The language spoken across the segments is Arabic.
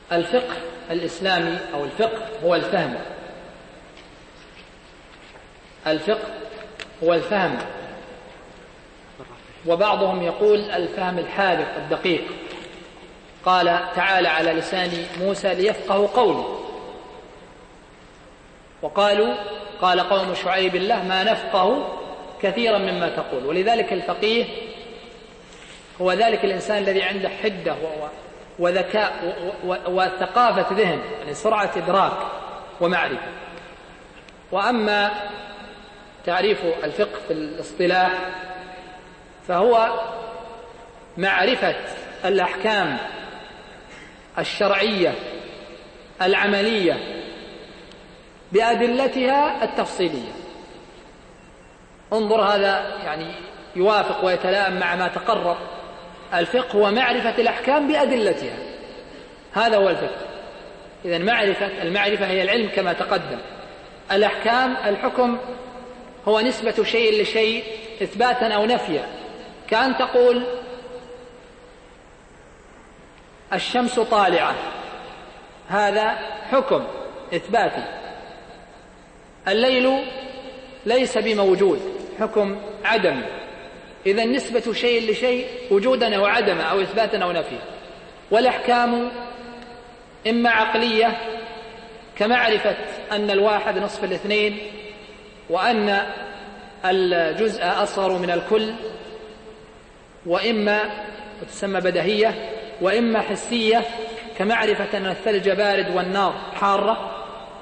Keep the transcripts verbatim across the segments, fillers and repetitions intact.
الفقه الإسلامي أو الفقه هو الفهم. الفقه هو الفهم، وبعضهم يقول الفهم الحاذق الدقيق. قال تعالى على لسان موسى ليفقهوا قولي، وقالوا قال قوم شعيب الله ما نفقه كثيرا مما تقول. ولذلك الفقيه هو ذلك الإنسان الذي عنده حدة وذكاء وثقافة ذهن، يعني سرعة إدراك ومعرفة. وأما تعريف الفقه في الاصطلاح فهو معرفة الأحكام الشرعية العملية بأدلتها التفصيلية. انظر، هذا يعني يوافق ويتلائم مع ما تقرر. الفقه هو معرفة الأحكام بأدلتها، هذا هو الفقه. إذن معرفة المعرفة هي العلم كما تقدم. الأحكام الحكم هو نسبة شيء لشيء إثباتا أو نفيا، كأن تقول الشمس طالعة، هذا حكم إثباتي. الليل ليس بموجود، حكم عدم. إذن نسبة شيء لشيء وجودا أو عدما أو إثباتا أو نفيا. والأحكام إما عقلية كمعرفة أن الواحد نصف الاثنين، وأن الجزء أصغر من الكل، وإما تسمى بدهية، وإما حسية كمعرفة أن الثلج بارد والنار حارة،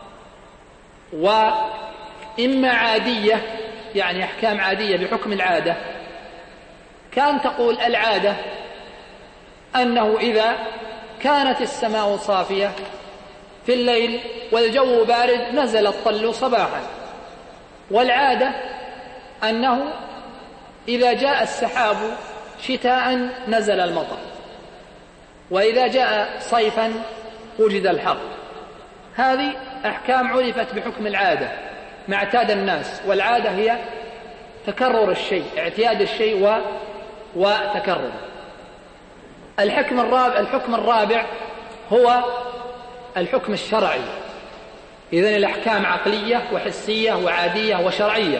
وإما عادية يعني أحكام عادية بحكم العادة، كان تقول العادة أنه إذا كانت السماء صافية في الليل والجو بارد نزل الطل صباحا. والعادة أنه إذا جاء السحاب شتاء نزل المطر، وإذا جاء صيفا وجد الحر. هذه أحكام عرفت بحكم العادة ما اعتاد الناس، والعادة هي تكرر الشيء، اعتياد الشيء و... وتكرره. الحكم الرابع الحكم الرابع هو الحكم الشرعي. إذن الأحكام عقلية وحسية وعادية وشرعية.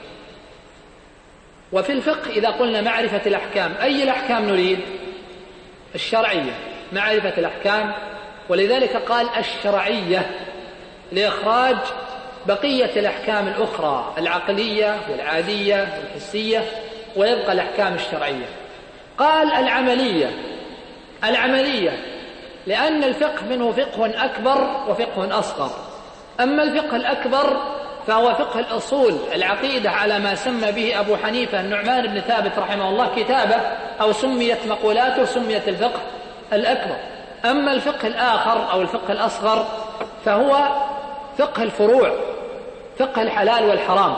وفي الفقه إذا قلنا معرفة الأحكام، أي الأحكام نريد؟ الشرعية، معرفة الأحكام. ولذلك قال الشرعية لإخراج بقية الأحكام الأخرى العقلية والعادية والحسية، ويبقى الأحكام الشرعية. قال العملية، العملية لأن الفقه منه فقه أكبر وفقه أصغر. أما الفقه الأكبر فهو فقه الأصول العقيدة على ما سمى به أبو حنيفة النعمان بن ثابت رحمه الله كتابه، أو سميت مقولاته سميت الفقه الأكبر. أما الفقه الآخر أو الفقه الأصغر فهو فقه الفروع، فقه الحلال والحرام.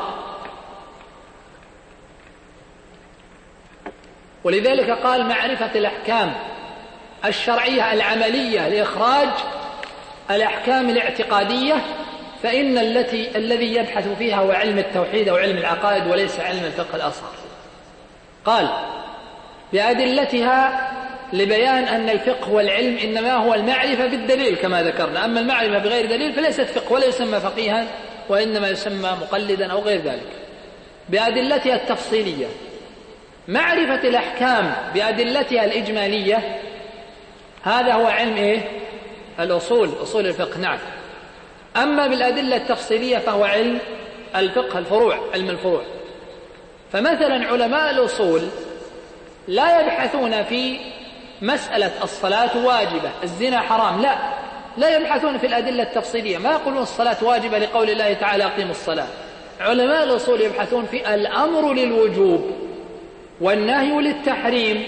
ولذلك قال معرفة الأحكام الشرعية العملية لإخراج الأحكام الاعتقادية، فإن التي الذي يبحث فيها هو علم التوحيد أو علم العقائد وليس علم الفقه الأصغر. قال بأدلتها لبيان أن الفقه والعلم إنما هو المعرفة بالدليل كما ذكرنا. أما المعرفة بغير دليل فليست فقه ولا يسمى فقيها، وإنما يسمى مقلدا أو غير ذلك. بأدلتها التفصيلية، معرفة الأحكام بأدلتها الإجمالية، هذا هو علم إيه؟ الأصول، أصول الفقه. نعم. أما بالأدلة التفصيلية فهو علم الفقه الفروع، علم الفروع. فمثلا علماء الأصول لا يبحثون في مسألة الصلاة واجبة الزنا حرام، لا لا يبحثون في الأدلة التفصيلية، ما يقولون الصلاة واجبة لقول الله تعالى أقيموا الصلاة. علماء الأصول يبحثون في الأمر للوجوب والنهي للتحريم،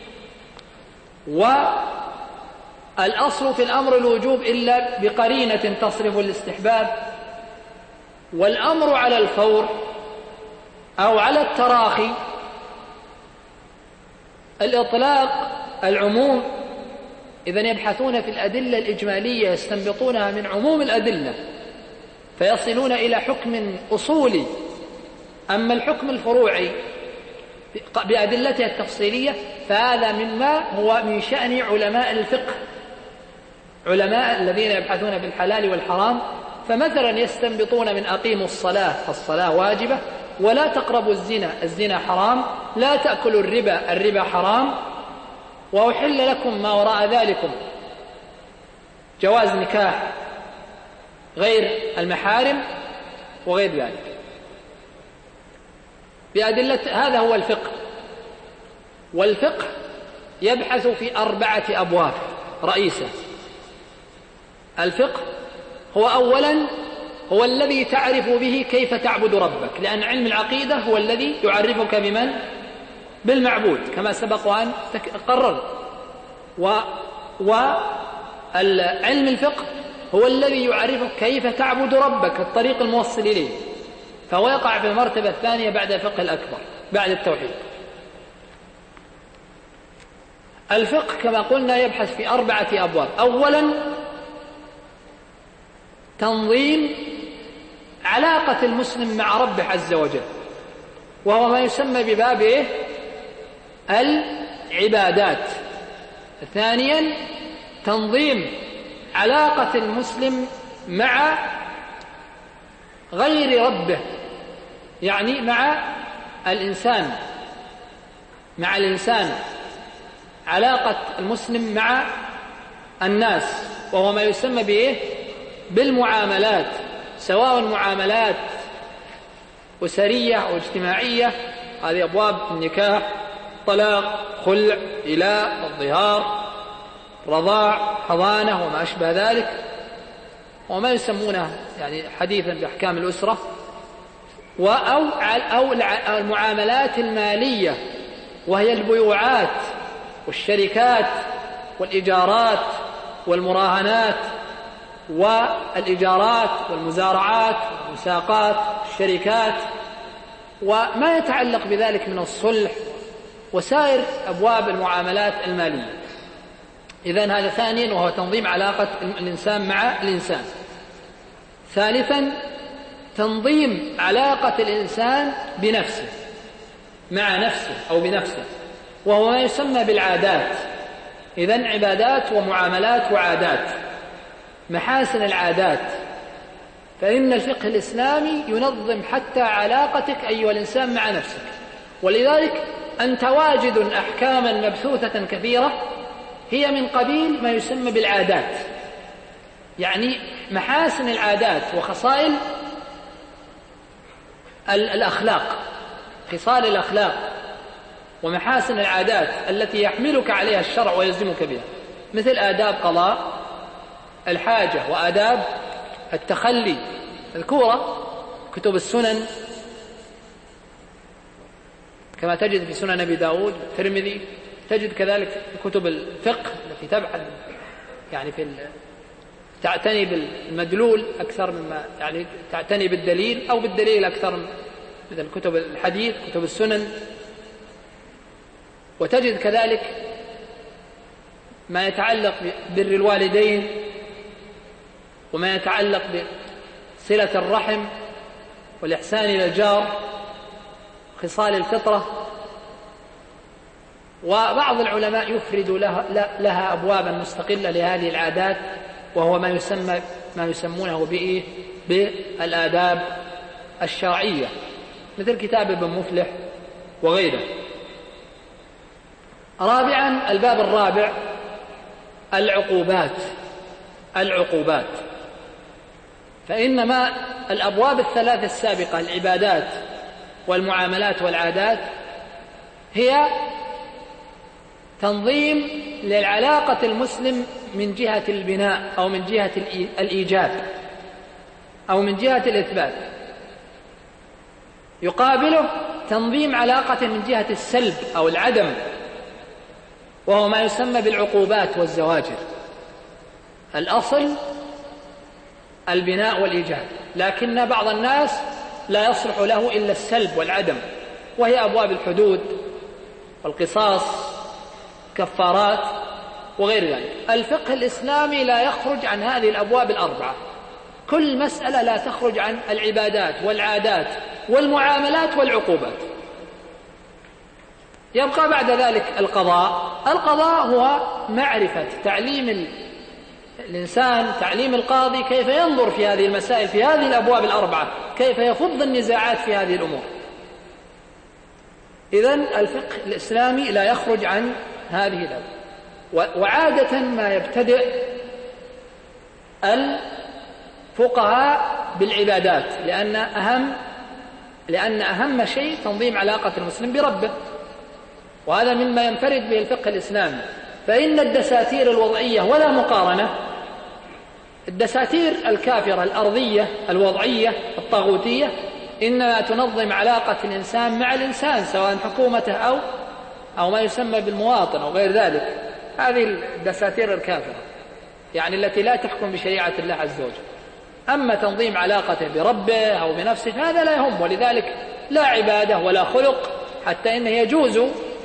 والأصل في الأمر الوجوب إلا بقرينة تصرف الاستحباب، والأمر على الفور أو على التراخي، الإطلاق، العموم. إذن يبحثون في الأدلة الإجمالية يستنبطونها من عموم الأدلة فيصلون إلى حكم أصولي. أما الحكم الفروعي بأدلتها التفصيلية فهذا مما هو من شأن علماء الفقه. علماء الذين يبحثون في الحلال والحرام، فمثلا يستنبطون من أقيموا الصلاة، الصلاة واجبة، ولا تقربوا الزنا، الزنا حرام، لا تأكلوا الربا، الربا حرام، وأحل لكم ما وراء ذلكم، جواز نكاح غير المحارم وغير ذلك بأدلة. هذا هو الفقه. والفقه يبحث في أربعة أبواب رئيسة. الفقه هو أولا هو الذي تعرف به كيف تعبد ربك، لأن علم العقيدة هو الذي يعرفك بمن؟ بالمعبود، كما سبق وأن قرر. وعلم الفقه هو الذي يعرفك كيف تعبد ربك، الطريق الموصل إليه، فهو يقع في المرتبة الثانية بعد الفقه الأكبر بعد التوحيد. الفقه كما قلنا يبحث في أربعة أبواب. أولا تنظيم علاقة المسلم مع ربه عز وجل، وهو ما يسمى بباب إيه؟ العبادات. ثانيا تنظيم علاقة المسلم مع غير ربه، يعني مع الإنسان مع الإنسان علاقة المسلم مع الناس، وهو ما يسمى بإيه؟ بالمعاملات، سواء معاملات أسرية أو اجتماعية، هذه أبواب النكاح، طلاق، خلع، إلاء، الظهار، رضاع، حضانة، وما أشبه ذلك، وما يسمونه يعني حديثا بأحكام الأسرة، أو أو المعاملات المالية، وهي البيوعات والشركات والإيجارات والمراهنات والإيجارات والمزارعات والمساقات الشركات، وما يتعلق بذلك من الصلح وسائر أبواب المعاملات المالية. إذن هذا ثانيا، وهو تنظيم علاقة الإنسان مع الإنسان. ثالثا تنظيم علاقة الإنسان بنفسه، مع نفسه أو بنفسه، وهو ما يسمى بالعادات. إذن عبادات ومعاملات وعادات. محاسن العادات، فإن الفقه الإسلامي ينظم حتى علاقتك أيها الإنسان مع نفسك، ولذلك أنت واجد أحكاما مبثوثة كثيرة هي من قبيل ما يسمى بالعادات، يعني محاسن العادات وخصائل الأخلاق، خصال الأخلاق ومحاسن العادات التي يحملك عليها الشرع ويلزمك بها، مثل آداب قضاء الحاجة وآداب التخلي مذكورة كتب السنن، كما تجد في سنن أبي داود والترمذي، تجد كذلك في كتب الفقه التي تبحث يعني في تعتني بالمدلول أكثر مما يعني تعتني بالدليل، أو بالدليل أكثر، مثل كتب الحديث، كتب السنن. وتجد كذلك ما يتعلق ببر الوالدين، وما يتعلق بصلة الرحم والإحسان إلى الجار، خصال الفطرة. وبعض العلماء يفرد لها, لها أبوابا مستقلة لهذه العادات، وهو ما يسمى ما يسمونه بإيه؟ بالآداب الشرعية، مثل كتاب ابن مفلح وغيره. رابعا الباب الرابع العقوبات. العقوبات فإنما الأبواب الثلاث السابقة، العبادات والمعاملات والعادات، هي تنظيم للعلاقة المسلم من جهة البناء أو من جهة الإيجاب أو من جهة الإثبات، يقابله تنظيم علاقة من جهة السلب أو العدم، وهو ما يسمى بالعقوبات والزواجر. الأصل البناء والإيجاب، لكن بعض الناس لا يصلح له إلا السلب والعدم، وهي أبواب الحدود والقصاص، كفارات وغير ذلك. الفقه الإسلامي لا يخرج عن هذه الأبواب الأربعة، كل مسألة لا تخرج عن العبادات والعادات والمعاملات والعقوبات. يبقى بعد ذلك القضاء. القضاء هو معرفة تعليم الإنسان تعليم القاضي كيف ينظر في هذه المسائل في هذه الأبواب الأربعة، كيف يفض النزاعات في هذه الأمور. إذن الفقه الإسلامي لا يخرج عن هذه الأبواب. وعادة ما يبتدئ الفقهاء بالعبادات، لأن أهم لأن أهم شيء تنظيم علاقة المسلم بربه، وهذا مما ينفرد به الفقه الإسلامي. فإن الدساتير الوضعية ولا مقارنة، الدساتير الكافرة الأرضية الوضعية الطاغوتية إنما تنظم علاقة الإنسان مع الإنسان، سواء حكومته أو أو ما يسمى بالمواطن أو غير ذلك. هذه الدساتير الكافرة يعني التي لا تحكم بشريعة الله عز وجل. أما تنظيم علاقته بربه أو بنفسه هذا لا يهم، ولذلك لا عبادة ولا خلق، حتى إنه يجوز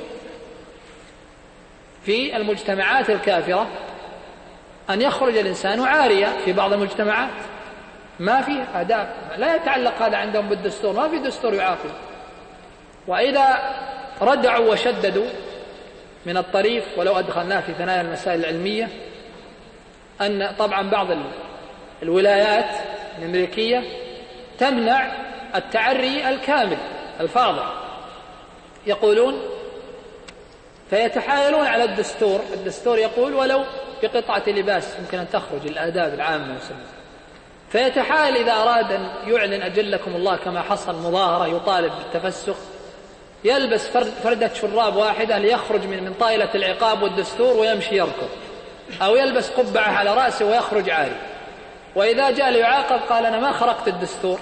في المجتمعات الكافرة أن يخرج الإنسان عاريا. في بعض المجتمعات ما في آداب، لا يتعلق هذا عندهم بالدستور، ما في دستور يعاقب. وإذا ردعوا وشددوا من الطريف، ولو أدخلناه في ثنايا المسائل العلمية، أن طبعا بعض الولايات الأمريكية تمنع التعري الكامل الفاضح، يقولون فيتحايلون على الدستور. الدستور يقول ولو بقطعة لباس يمكن أن تخرج الآداب العامة والسنة. فيتحايل إذا أراد أن يعلن أجلكم الله كما حصل مظاهرة يطالب بالتفسخ، يلبس فردة شراب واحدة ليخرج من من طائلة العقاب والدستور ويمشي يركض، أو يلبس قبعة على رأسه ويخرج عاري. وإذا جاء ليعاقب قال أنا ما خرقت الدستور،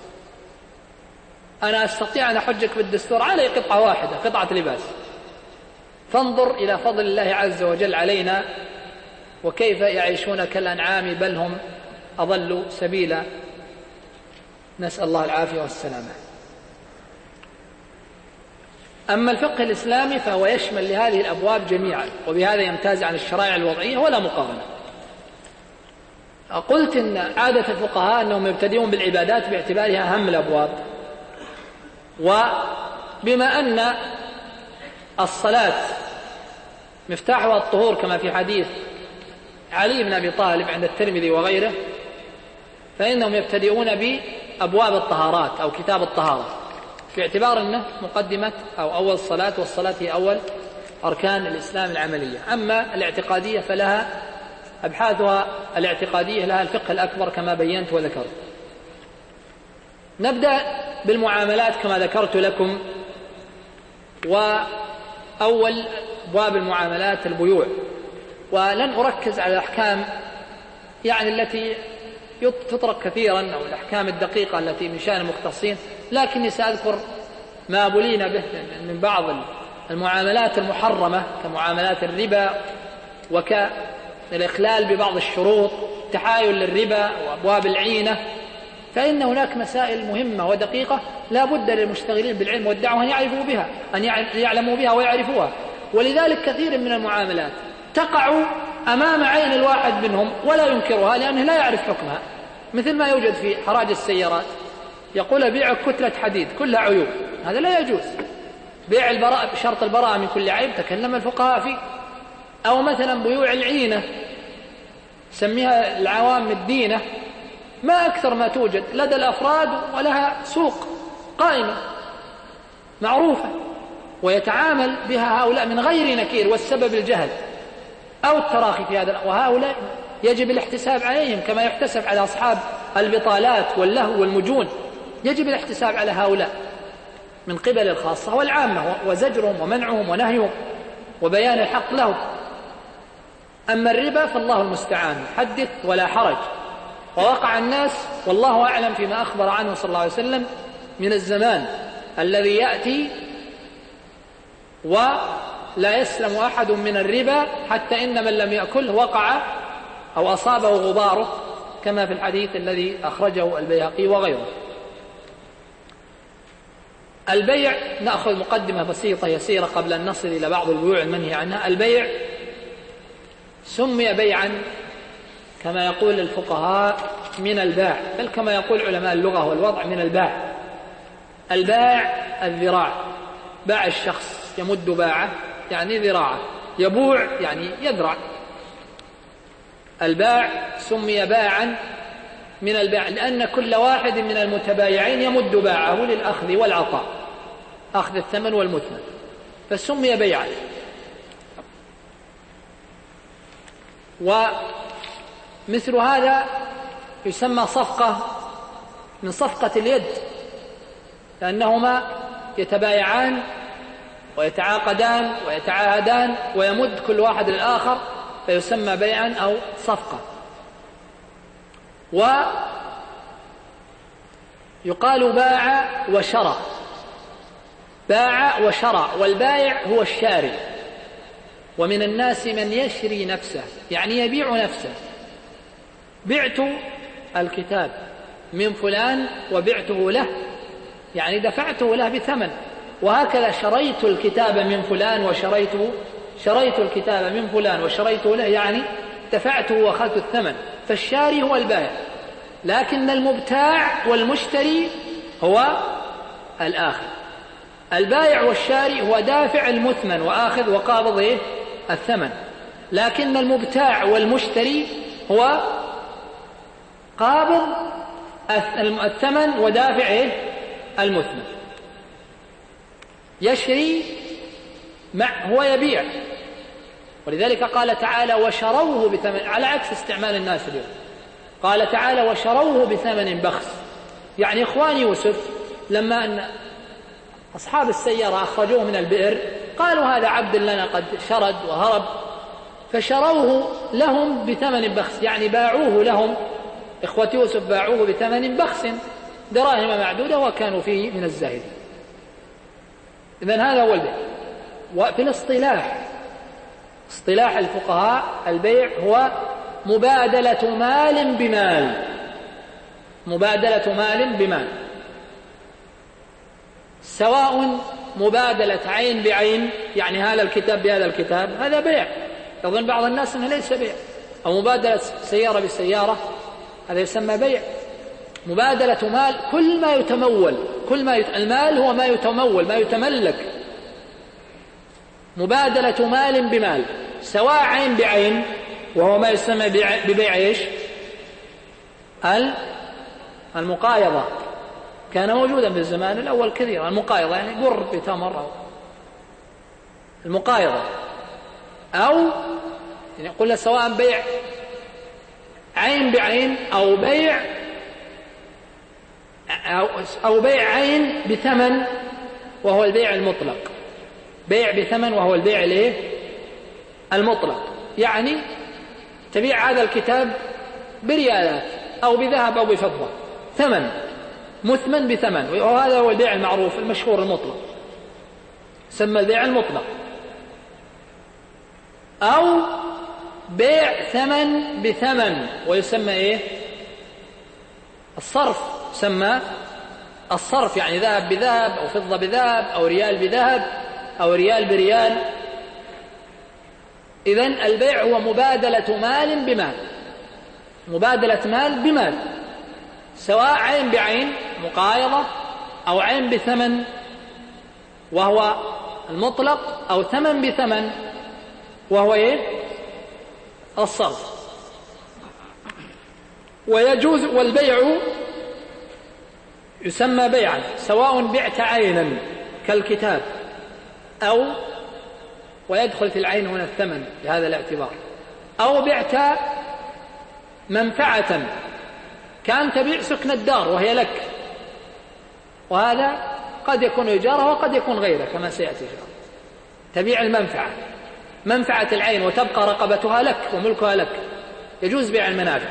أنا أستطيع أن أحجك بالدستور علي قطعة واحدة، قطعة لباس. فانظر إلى فضل الله عز وجل علينا وكيف يعيشون كالأنعام بل هم أضلوا سبيلا، نسأل الله العافية والسلامة. أما الفقه الإسلامي فهو يشمل لهذه الأبواب جميعا، وبهذا يمتاز عن الشرائع الوضعية ولا مقارنة. قلت إن عادة الفقهاء أنهم يبتدئون بالعبادات باعتبارها أهم الأبواب، وبما أن الصلاة مفتاحها الطهور كما في حديث علي بن أبي طالب عند الترمذي وغيره، فإنهم يبتدئون بأبواب الطهارات أو كتاب الطهارة، باعتبار أنه مقدمة أو أول الصلاة، والصلاة هي أول أركان الإسلام العملية. أما الاعتقادية فلها أبحاثها الاعتقادية لها الفقه الأكبر كما بينت وذكرت. نبدأ بالمعاملات كما ذكرت لكم، وأول أبواب المعاملات البيوع، ولن أركز على الأحكام يعني التي تطرق كثيرا أو الأحكام الدقيقة التي من شأن المختصين، لكني سأذكر ما بلينا به من بعض المعاملات المحرمة كمعاملات الربا وكالإخلال ببعض الشروط، تحايل للربا وأبواب العينة. فإن هناك مسائل مهمة ودقيقة لا بد للمشتغلين بالعلم والدعوة أن يعرفوا بها، أن يعلموا بها ويعرفوها. ولذلك كثير من المعاملات تقع أمام عين الواحد منهم ولا ينكرها لأنه لا يعرف حكمها، مثل ما يوجد في حراج السيارات، يقول بيع كتلة حديد كلها عيوب، هذا لا يجوز. بيع البراءة بشرط البراءة من كل عيب تكلم الفقهاء فيه. أو مثلا بيوع العينة سميها العوام الدينة، ما أكثر ما توجد لدى الأفراد ولها سوق قائمة معروفة ويتعامل بها هؤلاء من غير نكير، والسبب الجهل أو التراخي في هذا، وهؤلاء يجب الاحتساب عليهم كما يحتسب على أصحاب البطالات واللهو والمجون. يجب الاحتساب على هؤلاء من قبل الخاصة والعامة، وزجرهم ومنعهم ونهيهم وبيان الحق لهم. أما الربا فالله المستعان، حدث ولا حرج. ووقع الناس والله أعلم فيما أخبر عنه صلى الله عليه وسلم من الزمان الذي يأتي ولا يسلم أحد من الربا حتى إن من لم يأكله وقع أو أصابه غباره، كما في الحديث الذي أخرجه البيهقي وغيره. البيع، نأخذ مقدمة بسيطة يسيرة قبل أن نصل إلى بعض البيوع المنهي عنها. البيع سمي بيعا كما يقول الفقهاء من الباع، بل كما يقول علماء اللغة والوضع من الباع. الباع الذراع، باع الشخص يمد باعه يعني ذراعه، يبوع يعني يذرع. الباع سمي باعا من الباع لأن كل واحد من المتبايعين يمد باعه للأخذ والعطاء، أخذ الثمن والمثمن، فسمي بيعا. ومثل هذا يسمى صفقة من صفقة اليد، لأنهما يتبايعان ويتعاقدان ويتعاهدان ويمد كل واحد للآخر، فيسمى بيعا أو صفقة. ويقال باع وشرى، باع وشرى، والبائع هو الشاري. ومن الناس من يشري نفسه، يعني يبيع نفسه. بعت الكتاب من فلان وبعته له، يعني دفعته له بثمن. وهكذا شريت الكتاب من فلان وشريته شريت الكتاب من فلان وشريته له، يعني دفعته وأخذت الثمن. فالشاري هو البائع، لكن المبتاع والمشتري هو الآخذ. البائع والشاري هو دافع المثمن وآخذ وقابض إيه؟ الثمن، لكن المبتاع والمشتري هو قابض الثمن ودافع إيه؟ المثمن. يشري مع هو يبيع، ولذلك قال تعالى وشروه بثمن، على عكس استعمال الناس اليوم. قال تعالى وشروه بثمن بخس، يعني إخوان يوسف لما أن أصحاب السيارة أخرجوه من البئر قالوا هذا عبد لنا قد شرد وهرب، فشروه لهم بثمن بخس، يعني باعوه لهم. إخوة يوسف باعوه بثمن بخس دراهم معدودة وكانوا فيه من الزاهدين. إذن هذا هو البيع. وفي الاصطلاح، اصطلاح الفقهاء، البيع هو مبادلة مال بمال، مبادلة مال بمال، سواء مبادلة عين بعين، يعني هذا الكتاب بهذا الكتاب، هذا بيع، يظن بعض الناس أنه ليس بيع. أو مبادلة سيارة بسيارة، هذا يسمى بيع. مبادلة مال، كل ما يتمول، كل ما يت... المال هو ما يتمول، ما يتملك. مبادلة مال بمال، سواء عين بعين، وهو ما يسمى ببيع ايش؟ المقايضة، كان موجودا في الزمان الأول كثيرا. المقايضة يعني قر بتمر، أو المقايضة. أو يعني قلنا سواء بيع عين بعين أو بيع أو, أو بيع عين بثمن وهو البيع المطلق. بيع بثمن وهو البيع الايه؟ المطلق، يعني تبيع هذا الكتاب بريالات أو بذهب أو بفضة، ثمن مثمن بثمن، وهذا هو البيع المعروف المشهور المطلق، سمى البيع المطلق. أو بيع ثمن بثمن ويسمى إيه؟ الصرف، سمى الصرف، يعني ذهب بذهب أو فضة بذهب أو ريال بذهب أو ريال بريال. إذن البيع هو مبادلة مال بمال، مبادلة مال بمال، سواء عين بعين مقايضة أو عين بثمن وهو المطلق، أو ثمن بثمن وهو إيه؟ الصرف. ويجوز، والبيع يسمى بيعا سواء بعت عينا كالكتاب، أو ويدخل في العين هنا الثمن بهذا الاعتبار، أو بعت منفعة، كان تبيع سكن الدار وهي لك، وهذا قد يكون إيجارة وقد يكون غيره كما سيأتي. تبيع المنفعة، منفعة العين وتبقى رقبتها لك وملكها لك، يجوز بيع المنافع.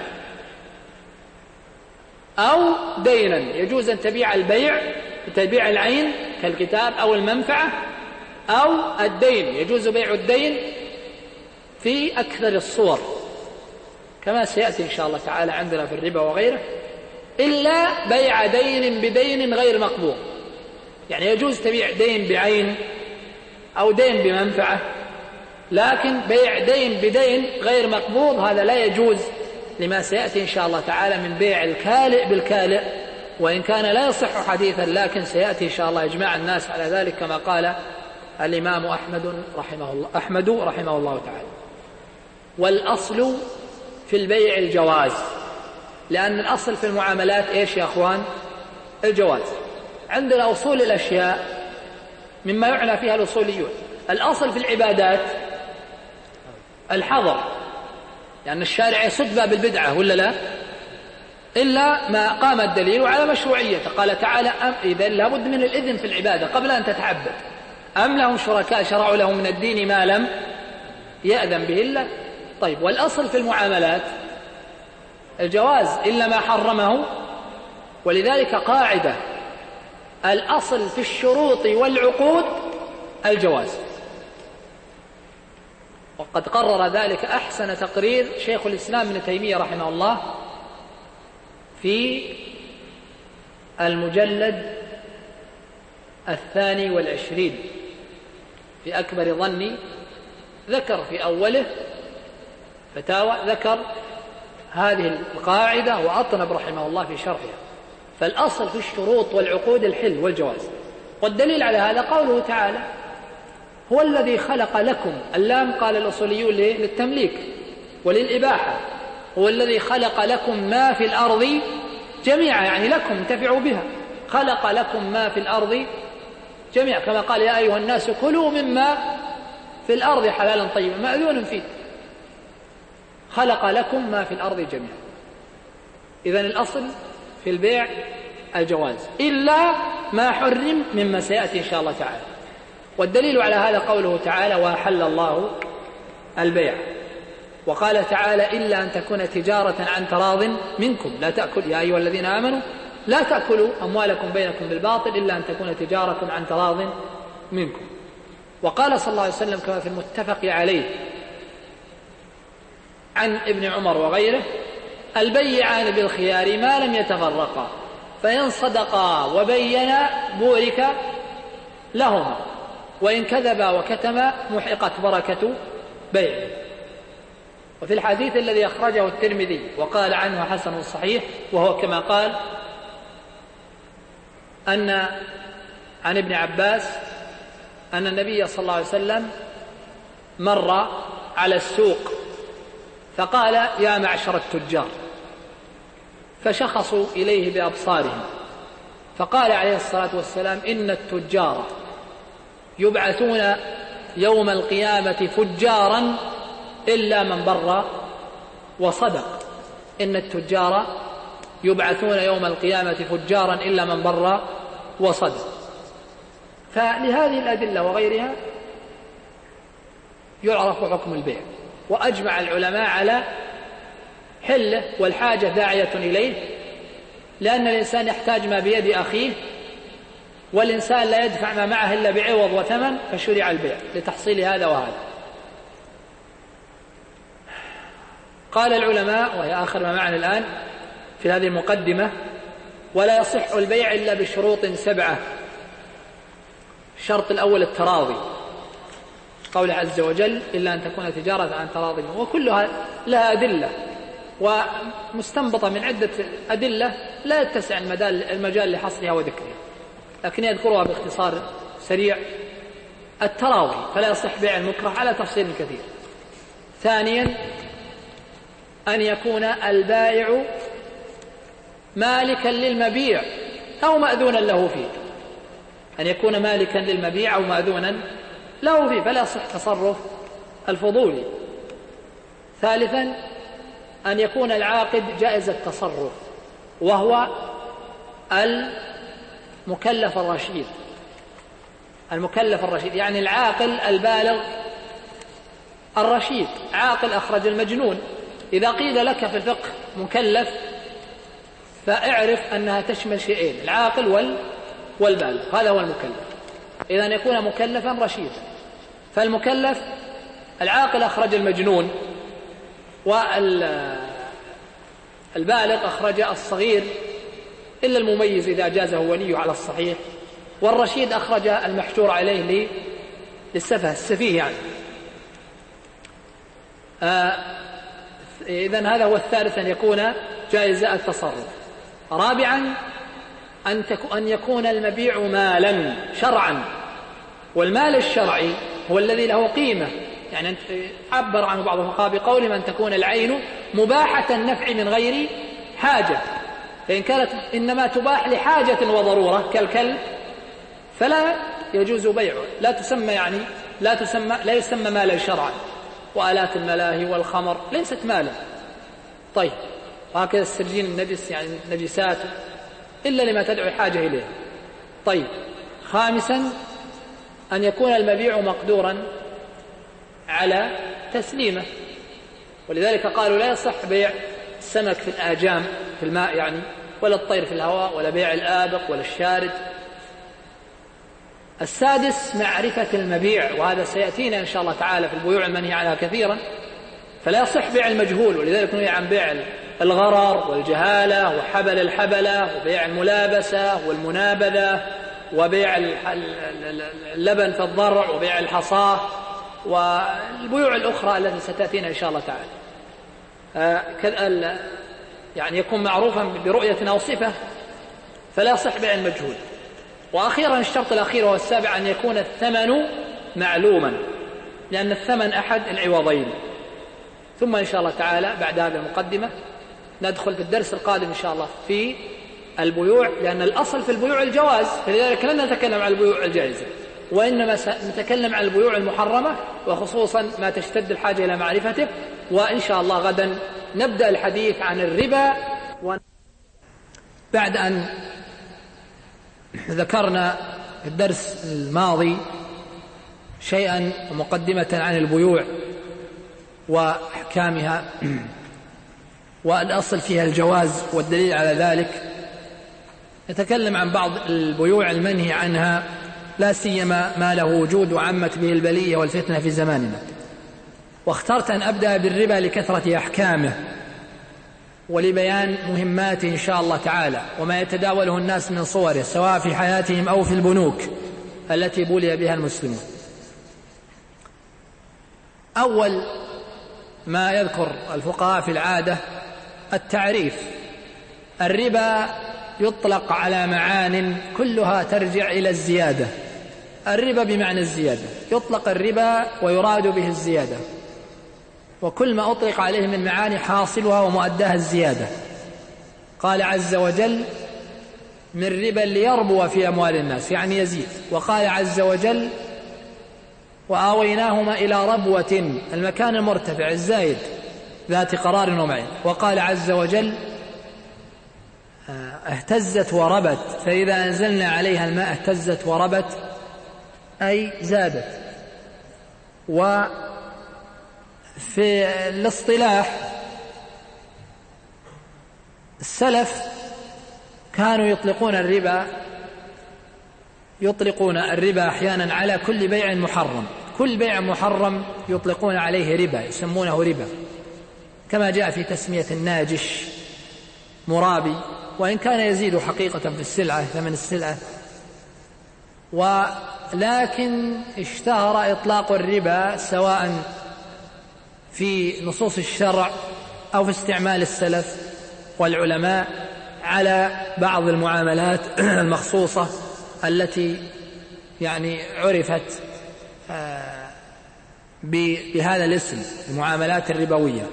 أو دينا، يجوز أن تبيع البيع تبيع العين كالكتاب أو المنفعة، أو الدين، يجوز بيع الدين في أكثر الصور كما سيأتي إن شاء الله تعالى عندنا في الربا وغيره، إلا بيع دين بدين غير مقبوض. يعني يجوز تبيع دين بعين أو دين بمنفعة، لكن بيع دين بدين غير مقبوض هذا لا يجوز، لما سيأتي إن شاء الله تعالى من بيع الكالئ بالكالئ، وإن كان لا يصح حديثا لكن سيأتي إن شاء الله إجماع الناس على ذلك كما قال الإمام أحمد رحمه الله أحمد رحمه الله تعالى. والأصل في البيع الجواز، لأن الأصل في المعاملات إيش يا أخوان؟ الجواز. عندنا أصول الأشياء مما يعنى فيها الأصوليون. الأصل في العبادات الحظر، لأن يعني الشارع يسد باب البدعة ولا لا؟ إلا ما قام الدليل على مشروعيته. قال تعالى إذا لابد من الإذن في العبادة قبل أن تتعبد. أم لهم شركاء شرعوا لهم من الدين ما لم يأذن به الله. طيب، والأصل في المعاملات الجواز إلا ما حرمه. ولذلك قاعدة الأصل في الشروط والعقود الجواز، وقد قرر ذلك أحسن تقرير شيخ الإسلام ابن تيمية رحمه الله في المجلد الثاني والعشرين في أكبر ظني، ذكر في أوله فتاوى ذكر هذه القاعدة وأطنب رحمه الله في شرحها. فالأصل في الشروط والعقود الحل والجواز. والدليل على هذا قوله تعالى هو الذي خلق لكم، اللام قال الأصوليون للتمليك وللإباحة، هو الذي خلق لكم ما في الأرض جميعا، يعني لكم انتفعوا بها. خلق لكم ما في الأرض جميعا، كما قال يا أيها الناس كلوا مما في الأرض حلالا طيبا مأذون فيه. خلق لكم ما في الأرض جميعا. إذن الأصل في البيع الجواز إلا ما حرم مما سيأتي إن شاء الله تعالى. والدليل على هذا قوله تعالى وأحل الله البيع. وقال تعالى إلا أن تكون تجارة عن تراض منكم لا تأكل يا أيها الذين آمنوا لا تأكلوا أموالكم بينكم بالباطل إلا أن تكون تجارة عن تراض منكم. وقال صلى الله عليه وسلم كما في المتفق عليه عن ابن عمر وغيره البيعان بالخيار ما لم يتفرقا فإن صدقا وبينا بورك لهما وإن كذبا وكتما محقت بركة بيعه. وفي الحديث الذي أخرجه الترمذي وقال عنه حسن صحيح، وهو كما قال أن عن ابن عباس أن النبي صلى الله عليه وسلم مر على السوق فقال يا معشر التجار، فشخصوا إليه بأبصارهم، فقال عليه الصلاة والسلام إن التجار يبعثون يوم القيامة فجارا إلا من بر وصدق. إن التجار يبعثون يوم القيامة فجارا إلا من بر وصدق. فلهذه الأدلة وغيرها يعرف حكم البيع. وأجمع العلماء على حله والحاجة داعية إليه، لأن الإنسان يحتاج ما بيد أخيه، والإنسان لا يدفع ما معه إلا بعوض وثمن، فشرع البيع لتحصيل هذا وهذا. قال العلماء وهي آخر ما معنا الآن في هذه المقدمة ولا يصح البيع إلا بشروط سبعة. الشرط الأول التراضي، قول عز وجل إلا أن تكون تجارة عن تراضي، وكلها لها أدلة ومستنبطة من عدة أدلة لا يتسع المجال لحصرها وذكرها، لكن يذكرها باختصار سريع. التراضي فلا يصح بيع المكره على تفصيل كثير. ثانيا أن يكون البائع مالكا للمبيع أو مأذونا له فيه، أن يكون مالكا للمبيع أو مأذونا له فيه، فلا يصح تصرف الفضولي. ثالثا أن يكون العاقد جائز التصرف، وهو المكلف الرشيد. المكلف الرشيد يعني العاقل البالغ الرشيد، عاقل أخرج المجنون. إذا قيل لك في الفقه مكلف فاعرف أنها تشمل شيئين، العاقل وال والبالغ، هذا هو المكلف. إذا يكون مكلفا رشيدا. فالمكلف العاقل أخرج المجنون، والبالغ أخرج الصغير إلا المميز إذا جازه وليه على الصحيح، والرشيد أخرج المحجور عليه للسفه السفيه يعني. آه إذن هذا هو الثالث، أن يكون جائز التصرف. رابعا أن, أن يكون المبيع مالا شرعا، والمال الشرعي هو الذي له قيمة، يعني عبر عنه بعض الفقهاء بقول من تكون العين مباحة النفع من غير حاجة، فإن كانت إنما تباح لحاجة وضرورة كالكلب فلا يجوز بيعه، لا تسمى يعني لا تسمى لا يسمى مالا شرعا. وآلات الملاهي والخمر ليست مالا. طيب، وهكذا السرجين النجس يعني نجسات إلا لما تدعو الحاجة إليه. طيب، خامسا أن يكون المبيع مقدورا على تسليمه، ولذلك قالوا لا يصح بيع السمك في الآجام في الماء يعني، ولا الطير في الهواء، ولا بيع الآبق ولا الشارد. السادس معرفة المبيع، وهذا سيأتينا إن شاء الله تعالى في البيوع المنهي عنها كثيرا. فلا يصح بيع المجهول، ولذلك نهي عن بيع الغرر والجهالة وحبل الحبلة وبيع الملابسة والمنابذة وبيع اللبن في الضرع وبيع الحصاة والبيوع الأخرى التي ستأتينا إن شاء الله تعالى. يعني يكون معروفا برؤية أو صفة، فلا يصح بيع المجهول. وأخيرا الشرط الأخير وهو السابع أن يكون الثمن معلوما، لأن الثمن أحد العوضين. ثم إن شاء الله تعالى بعد هذه المقدمة ندخل في الدرس القادم إن شاء الله في البيوع، لأن الأصل في البيوع الجواز، فلذلك لن نتكلم عن البيوع الجائزة، وإنما نتكلم عن البيوع المحرمة، وخصوصا ما تشتد الحاجة إلى معرفته. وإن شاء الله غدا نبدأ الحديث عن الربا. بعد أن ذكرنا في الدرس الماضي شيئا ومقدمة عن البيوع وأحكامها والأصل فيها الجواز والدليل على ذلك، نتكلم عن بعض البيوع المنهي عنها، لا سيما ما له وجود وعمت به البلية والفتنة في زماننا. واخترت أن أبدأ بالربا لكثرة أحكامه ولبيان مهماته إن شاء الله تعالى، وما يتداوله الناس من صوره سواء في حياتهم أو في البنوك التي بولي بها المسلمون. أول ما يذكر الفقهاء في العادة التعريف. الربا يطلق على معان كلها ترجع إلى الزيادة. الربا بمعنى الزيادة، يطلق الربا ويراد به الزيادة، وكل ما أطلق عليه من معاني حاصلها ومؤداها الزيادة. قال عز وجل من ربا ليربو في أموال الناس، يعني يزيد. وقال عز وجل وآويناهما إلى ربوة، المكان المرتفع الزايد ذات قرار ومعين. وقال عز وجل اهتزت وربت، فإذا أنزلنا عليها الماء اهتزت وربت أي زادت. وفي الاصطلاح السلف كانوا يطلقون الربا يطلقون الربا أحيانا على كل بيع محرم، كل بيع محرم يطلقون عليه ربا، يسمونه ربا، كما جاء في تسمية الناجش مرابي، وإن كان يزيد حقيقة في السلعة ثمن السلعة. ولكن اشتهر إطلاق الربا سواء في نصوص الشرع أو في استعمال السلف والعلماء على بعض المعاملات المخصوصة التي يعني عرفت بهذا الاسم، المعاملات الربوية.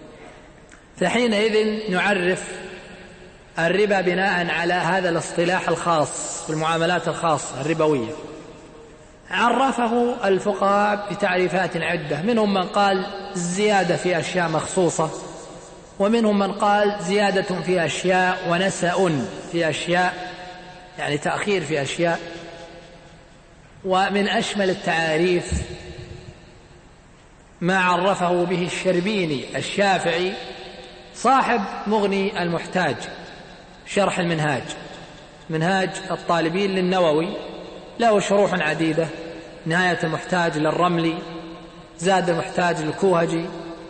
فحينئذ نعرف الربا بناء على هذا الاصطلاح الخاص بالمعاملات الخاصة الربوية. عرفه الفقهاء بتعريفات عدة، منهم من قال الزيادة في أشياء مخصوصة، ومنهم من قال زيادة في أشياء ونسأ في أشياء، يعني تأخير في أشياء. ومن أشمل التعاريف ما عرفه به الشربيني الشافعي صاحب مغني المحتاج شرح المنهاج، منهاج الطالبين للنووي، له شروح عديدة، نهاية المحتاج للرملي، زاد المحتاج للكوهجي،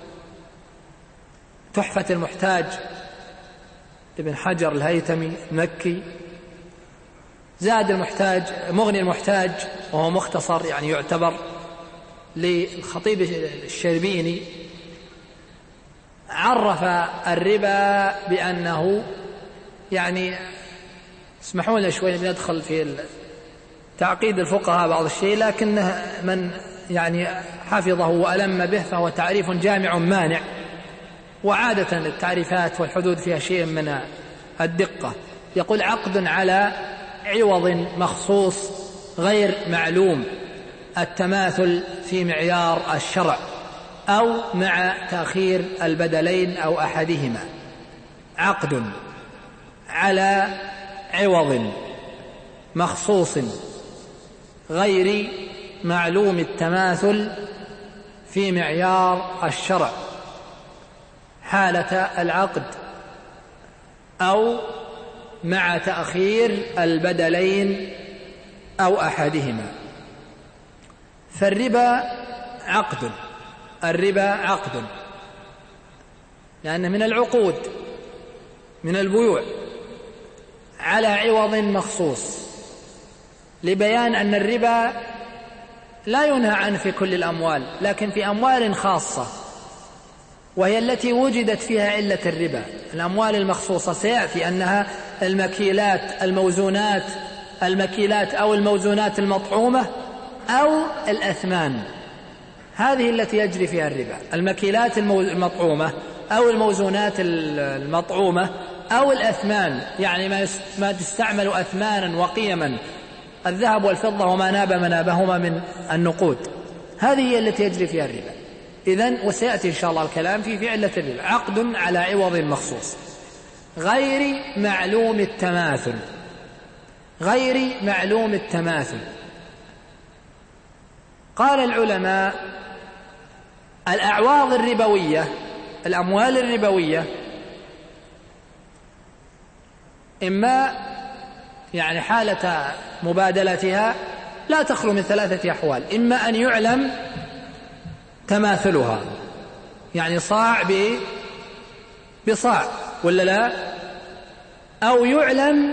تحفة المحتاج ابن حجر الهيثمي مكي، زاد المحتاج مغني المحتاج وهو مختصر يعني يعتبر للخطيب الشربيني. عرف الربا بأنه يعني اسمحوا لنا شوي بندخل في تعقيد الفقهاء بعض الشيء، لكن من يعني حفظه وألم به فهو تعريف جامع مانع، وعادة التعريفات والحدود فيها شيء من الدقة. يقول عقد على عوض مخصوص غير معلوم التماثل في معيار الشرع أو مع تأخير البدلين أو أحدهما. عقد على عوض مخصوص غير معلوم التماثل في معيار الشرع حالة العقد أو مع تأخير البدلين أو أحدهما. فالربا عقد، الربا عقد لأنه من العقود من البيوع على عوض مخصوص، لبيان أن الربا لا ينهى عنه في كل الأموال، لكن في أموال خاصة وهي التي وجدت فيها علة الربا. الأموال المخصوصة سيأتي أنها المكيلات الموزونات المكيلات أو الموزونات المطعومة أو الأثمان، هذه التي يجري فيها الربا. المكيلات المطعومة أو الموزونات المطعومة أو الأثمان، يعني ما تستعمل أثمانا وقيما، الذهب والفضة وما ناب منابهما من النقود، هذه هي التي يجري فيها الربا. إذن وسيأتي إن شاء الله الكلام في في علة الربا. عقد على عوض مخصوص غير معلوم التماثل، غير معلوم التماثل. قال العلماء الأعواض الربوية، الأموال الربوية، إما يعني حالة مبادلتها لا تخلو من ثلاثة أحوال: إما أن يعلم تماثلها، يعني صاع بصاع ولا لا، أو يعلم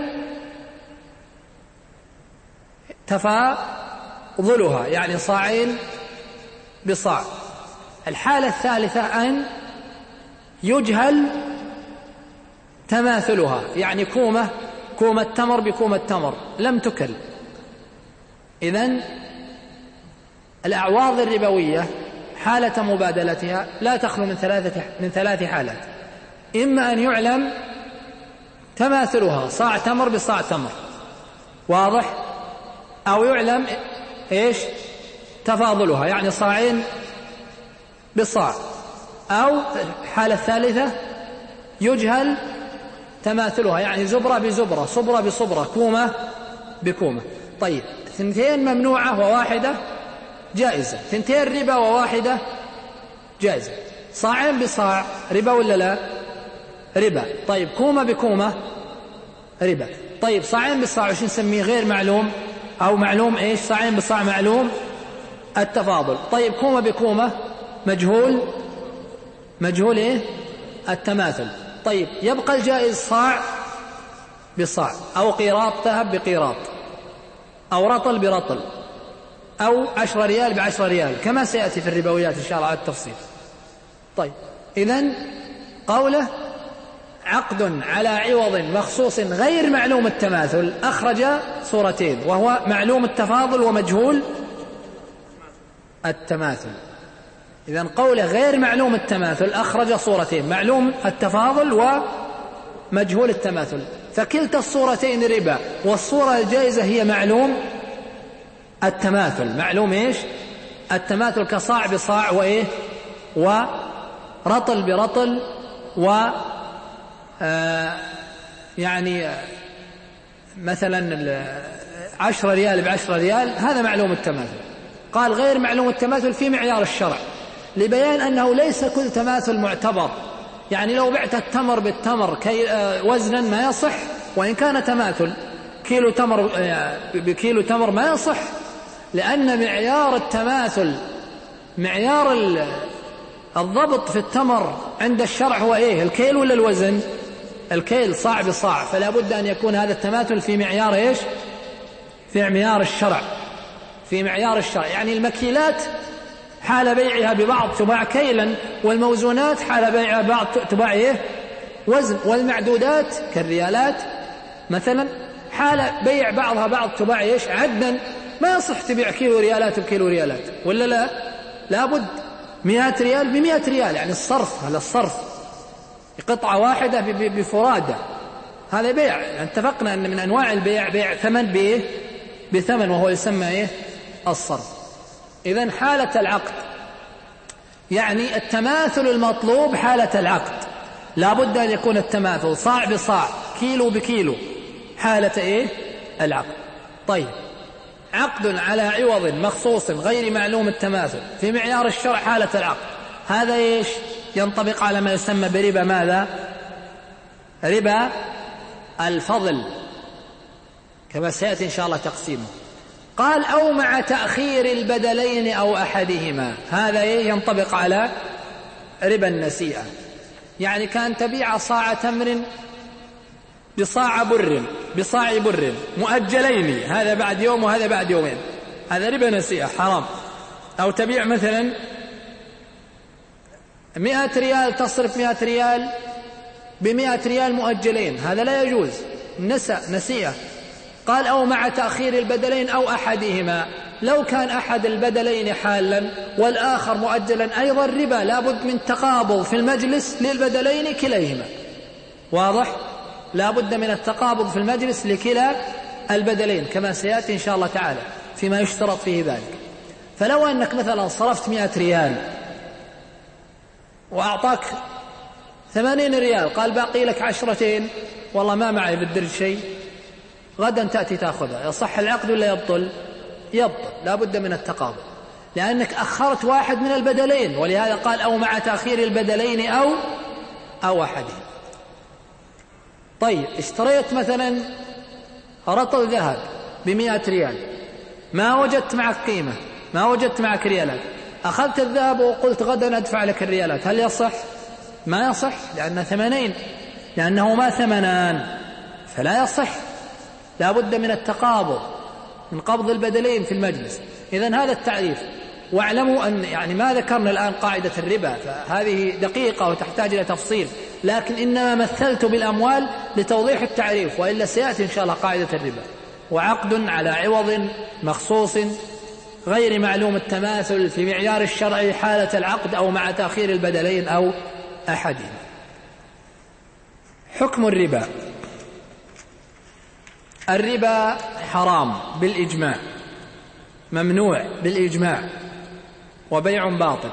تفاضلها، يعني صاعين بصاع. الحالة الثالثة أن يجهل تماثلها، يعني كومة كومة تمر بكومة تمر لم تكل. إذن الأعواض الربوية حالة مبادلتها لا تخلو من ثلاثة من ثلاث حالات: إما أن يعلم تماثلها صاع تمر بصاع تمر، واضح؟ أو يعلم إيش تفاضلها، يعني صاعين بصاع. أو الحالة الثالثة يجهل تماثلها، يعني زبرة بزبرة، صبرة بصبرة، كومة بكومة. طيب ثنتين ممنوعة وواحدة جائزة، ثنتين ربا وواحدة جائزة. صاعين بصاع ربا ولا لا؟ ربا. طيب كومة بكومة ربا. طيب صاعين بصاع وش نسميه؟ غير معلوم أو معلوم إيش؟ صاعين بصاع معلوم التفاضل. طيب كومة بكومة مجهول، مجهول إيه؟ التماثل. طيب يبقى الجائز صاع بصاع، أو قيراط ذهب بقيراط، أو رطل برطل، أو عشر ريال بعشر ريال، كما سيأتي في الربويات إن شاء الله على التفصيل. طيب إذن قوله عقد على عوض مخصوص غير معلوم التماثل أخرج صورتين، وهو معلوم التفاضل ومجهول التماثل. إذن قوله غير معلوم التماثل أخرج صورتين: معلوم التفاضل ومجهول التماثل. فكلتا الصورتين ربا، والصورة الجائزة هي معلوم التماثل. معلوم إيش؟ التماثل، كصاع بصاع وإيه ورطل برطل و آه يعني مثلا عشر ريال بعشر ريال، هذا معلوم التماثل. قال غير معلوم التماثل في معيار الشرع، لبيان أنه ليس كل تماثل معتبر. يعني لو بعت التمر بالتمر كي وزنا ما يصح، وإن كان تماثل كيلو تمر بكيلو تمر ما يصح، لأن معيار التماثل، معيار الضبط في التمر عند الشرع هو إيه؟ الكيل ولا الوزن؟ الكيل، صاع بصاع. فلا بد أن يكون هذا التماثل في معيار إيش؟ في معيار الشرع، في معيار الشرع. يعني المكيلات حال بيعها ببعض تباع كيلا، والموزونات حال بيعها ببعض تباع إيه؟ وزن. والمعدودات كالريالات مثلا حال بيع بعضها بعض تباع إيش؟ عدا. ما يصح تبيع كيلو ريالات بكيلو ريالات، ولا لا؟ لابد مئة ريال بمئة ريال، يعني الصرف، هذا الصرف قطعة واحدة بفرادة، هذا بيع. يعني اتفقنا أن من أنواع البيع بيع ثمن بإيه؟ بثمن، وهو يسمى إيه؟ الصرف. إذن حالة العقد، يعني التماثل المطلوب حالة العقد، لابد أن يكون التماثل صاع بصاع، كيلو بكيلو، حالة إيه؟ العقد. طيب، عقد على عوض مخصوص غير معلوم التماثل في معيار الشرع حالة العقد، هذا إيش؟ ينطبق على ما يسمى بربا ماذا؟ ربا الفضل، كما سيأتي إن شاء الله تقسيمه. قال أو مع تأخير البدلين أو أحدهما، هذا إيه؟ ينطبق على ربا النسيئة. يعني كان تبيع صاع تمر بصاع بر بصاع بر مؤجلين، هذا بعد يوم وهذا بعد يومين، هذا ربا نسيئة حرام. أو تبيع مثلا مئة ريال، تصرف مئة ريال بمئة ريال مؤجلين، هذا لا يجوز، نسى نسيئة. قال أو مع تأخير البدلين أو أحدهما، لو كان أحد البدلين حالا والآخر مؤجلا أيضا ربا، لابد من تقابض في المجلس للبدلين كليهما، واضح؟ لابد من التقابض في المجلس لكلا البدلين، كما سيأتي إن شاء الله تعالى فيما يشترط فيه ذلك. فلو أنك مثلا صرفت مئة ريال وأعطاك ثمانين ريال، قال باقي لك عشرتين، والله ما معي بالدرج شيء، غدا تأتي تأخذها، يصح العقد ولا يبطل؟ يبطل، لابد من التقابض، لأنك أخرت واحد من البدلين، ولهذا قال أو مع تأخير البدلين أو أو أحدهم. طيب، اشتريت مثلا رطل ذهب بمئة ريال، ما وجدت معك قيمة، ما وجدت معك ريالات، أخذت الذهب وقلت غدا أدفع لك الريالات، هل يصح؟ ما يصح، لأن ثمنين، لأنه ما ثمنان، فلا يصح، لا بد من التقابض، من قبض البدلين في المجلس. إذن هذا التعريف. واعلموا أن يعني ما ذكرنا الآن قاعدة الربا، فهذه دقيقة وتحتاج إلى تفصيل، لكن إنما مثلت بالأموال لتوضيح التعريف، وإلا سيأتي إن شاء الله قاعدة الربا. وعقد على عوض مخصوص غير معلوم التماثل في معيار الشرع حالة العقد أو مع تأخير البدلين أو أحدهم. حكم الربا. الربا حرام بالإجماع، ممنوع بالإجماع، وبيع باطل.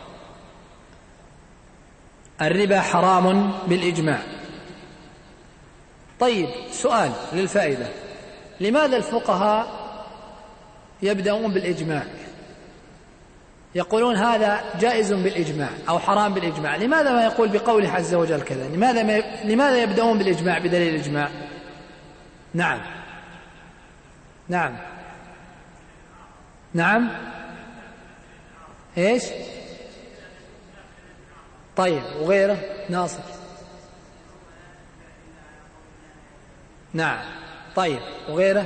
الربا حرام بالإجماع. طيب، سؤال للفائدة، لماذا الفقهاء يبدأون بالإجماع؟ يقولون هذا جائز بالإجماع أو حرام بالإجماع، لماذا ما يقول بقوله عز وجل كذا؟ لماذا, ما ي... لماذا يبدأون بالإجماع بدليل الإجماع؟ نعم نعم نعم إيش؟ طيب، وغيره ناصر؟ نعم. طيب، وغيره؟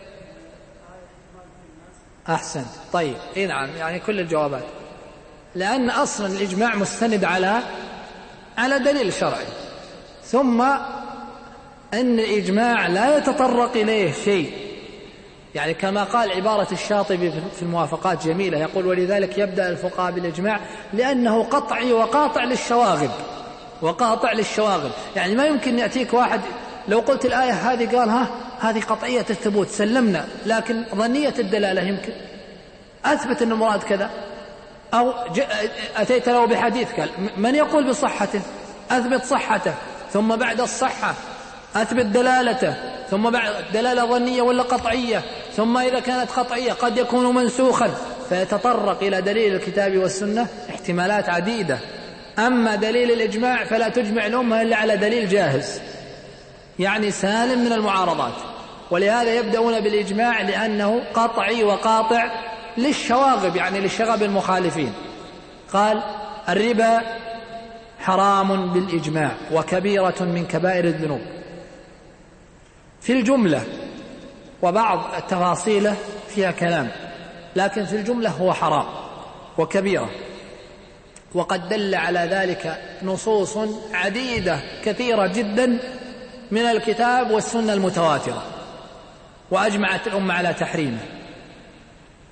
أحسن. طيب، إيه نعم، يعني كل الجوابات، لأن أصلا الإجماع مستند على على دليل شرعي، ثم أن الإجماع لا يتطرق إليه شيء، يعني كما قال عبارة الشاطبي في الموافقات جميلة، يقول ولذلك يبدأ الفقهاء بالإجماع لأنه قطعي وقاطع للشواغب، وقاطع للشواغب، يعني ما يمكن يأتيك واحد لو قلت الآية هذه قال ها هذه قطعية الثبوت سلمنا، لكن ظنية الدلالة يمكن أثبت أن المراد كذا، أو أتيت له بحديث قال من يقول بصحته؟ أثبت صحته، ثم بعد الصحة أثبت دلالته، ثم بعد دلالة ظنية ولا قطعية، ثم إذا كانت قطعية قد يكون منسوخا، فيتطرق إلى دليل الكتاب والسنة احتمالات عديدة. أما دليل الإجماع فلا تجمع الأمة إلا على دليل جاهز، يعني سالم من المعارضات، ولهذا يبدأون بالإجماع لأنه قطعي وقاطع للشواغب، يعني للشغب المخالفين. قال الربا حرام بالإجماع وكبيرة من كبائر الذنوب في الجملة، وبعض التفاصيل فيها كلام، لكن في الجملة هو حرام وكبيرة، وقد دل على ذلك نصوص عديدة كثيرة جدا من الكتاب والسنة المتواترة، وأجمعت الأمة على تحريمه.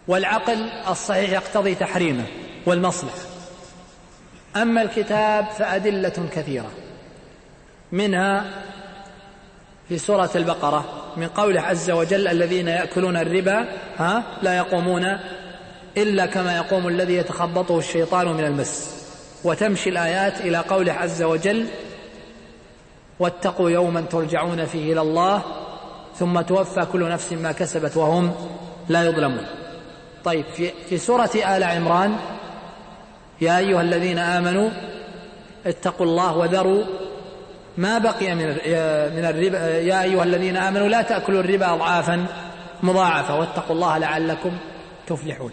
والعقل الصحيح يقتضي تحريمه والمصلحة. أما الكتاب فأدلة كثيرة، منها في سورة البقرة من قوله عز وجل الذين يأكلون الربا ها لا يقومون إلا كما يقوم الذي يتخبطه الشيطان من المس. وتمشي الآيات إلى قوله عز وجل واتقوا يوما ترجعون فيه إلى الله ثم توفى كل نفس ما كسبت وهم لا يظلمون. طيب في, في سورة آل عمران يا أيها الذين آمنوا اتقوا الله وذروا ما بقي من من الربا يا أيها الذين آمنوا لا تأكلوا الربا أضعافا مضاعفة واتقوا الله لعلكم تفلحون.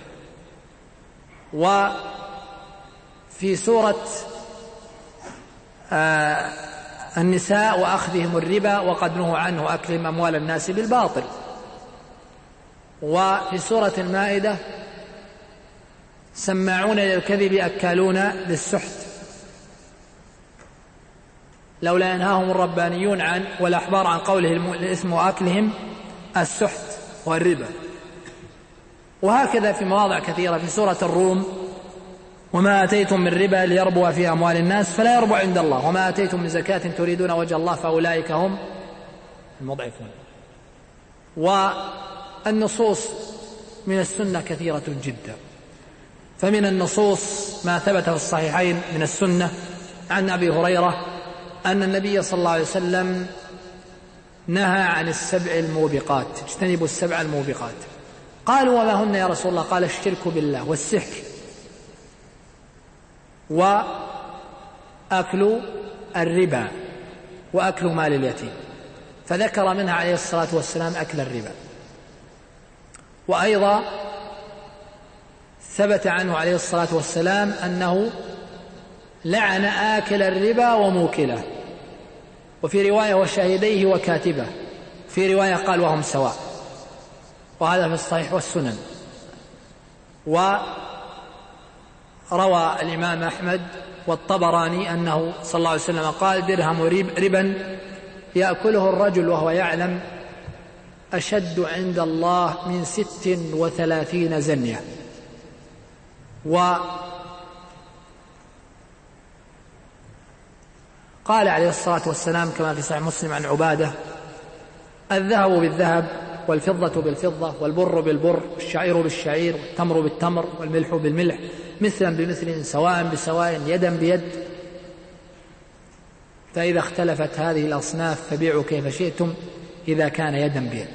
وفي سورة آه النساء وأخذهم الربا وقد نهوا عنه أكلهم أموال الناس بالباطل. وفي سورة المائدة سماعون للكذب أكالون للسحت لولا ينهاهم الربانيون عن والأحبار عن قوله الإثم وأكلهم السحت والربا. وهكذا في مواضع كثيرة في سورة الروم وما آتيتم من ربا ليربو في أموال الناس فلا يربو عند الله وما آتيتم من زكاة تريدون وجه الله فأولئك هم المضعفون. والنصوص من السنة كثيرة جدا، فمن النصوص ما ثبت في الصحيحين من السنة عن أبي هريرة أن النبي صلى الله عليه وسلم نهى عن السبع الموبقات اجتنبوا السبع الموبقات. قالوا وما هن يا رسول الله؟ قال الشرك بالله والسحر وأكل الربا وأكل مال اليتيم، فذكر منها عليه الصلاة والسلام أكل الربا. وأيضا ثبت عنه عليه الصلاة والسلام أنه لعن آكل الربا وموكله، وفي رواية وشاهديه وكاتبه، في رواية قال وهم سواء، وهذا في الصحيح والسنن. وروى الإمام أحمد والطبراني أنه صلى الله عليه وسلم قال درهم ربا يأكله الرجل وهو يعلم أشد عند الله من ست وثلاثين زنية. وقال عليه الصلاة والسلام كما في صحيح مسلم عن عبادة الذهب بالذهب والفضة بالفضة والبر بالبر والشعير بالشعير والتمر بالتمر والملح بالملح مثلا بمثل سواء بسواء يدا بيد، فإذا اختلفت هذه الأصناف فبيعوا كيف شئتم إذا كان يدا بيد.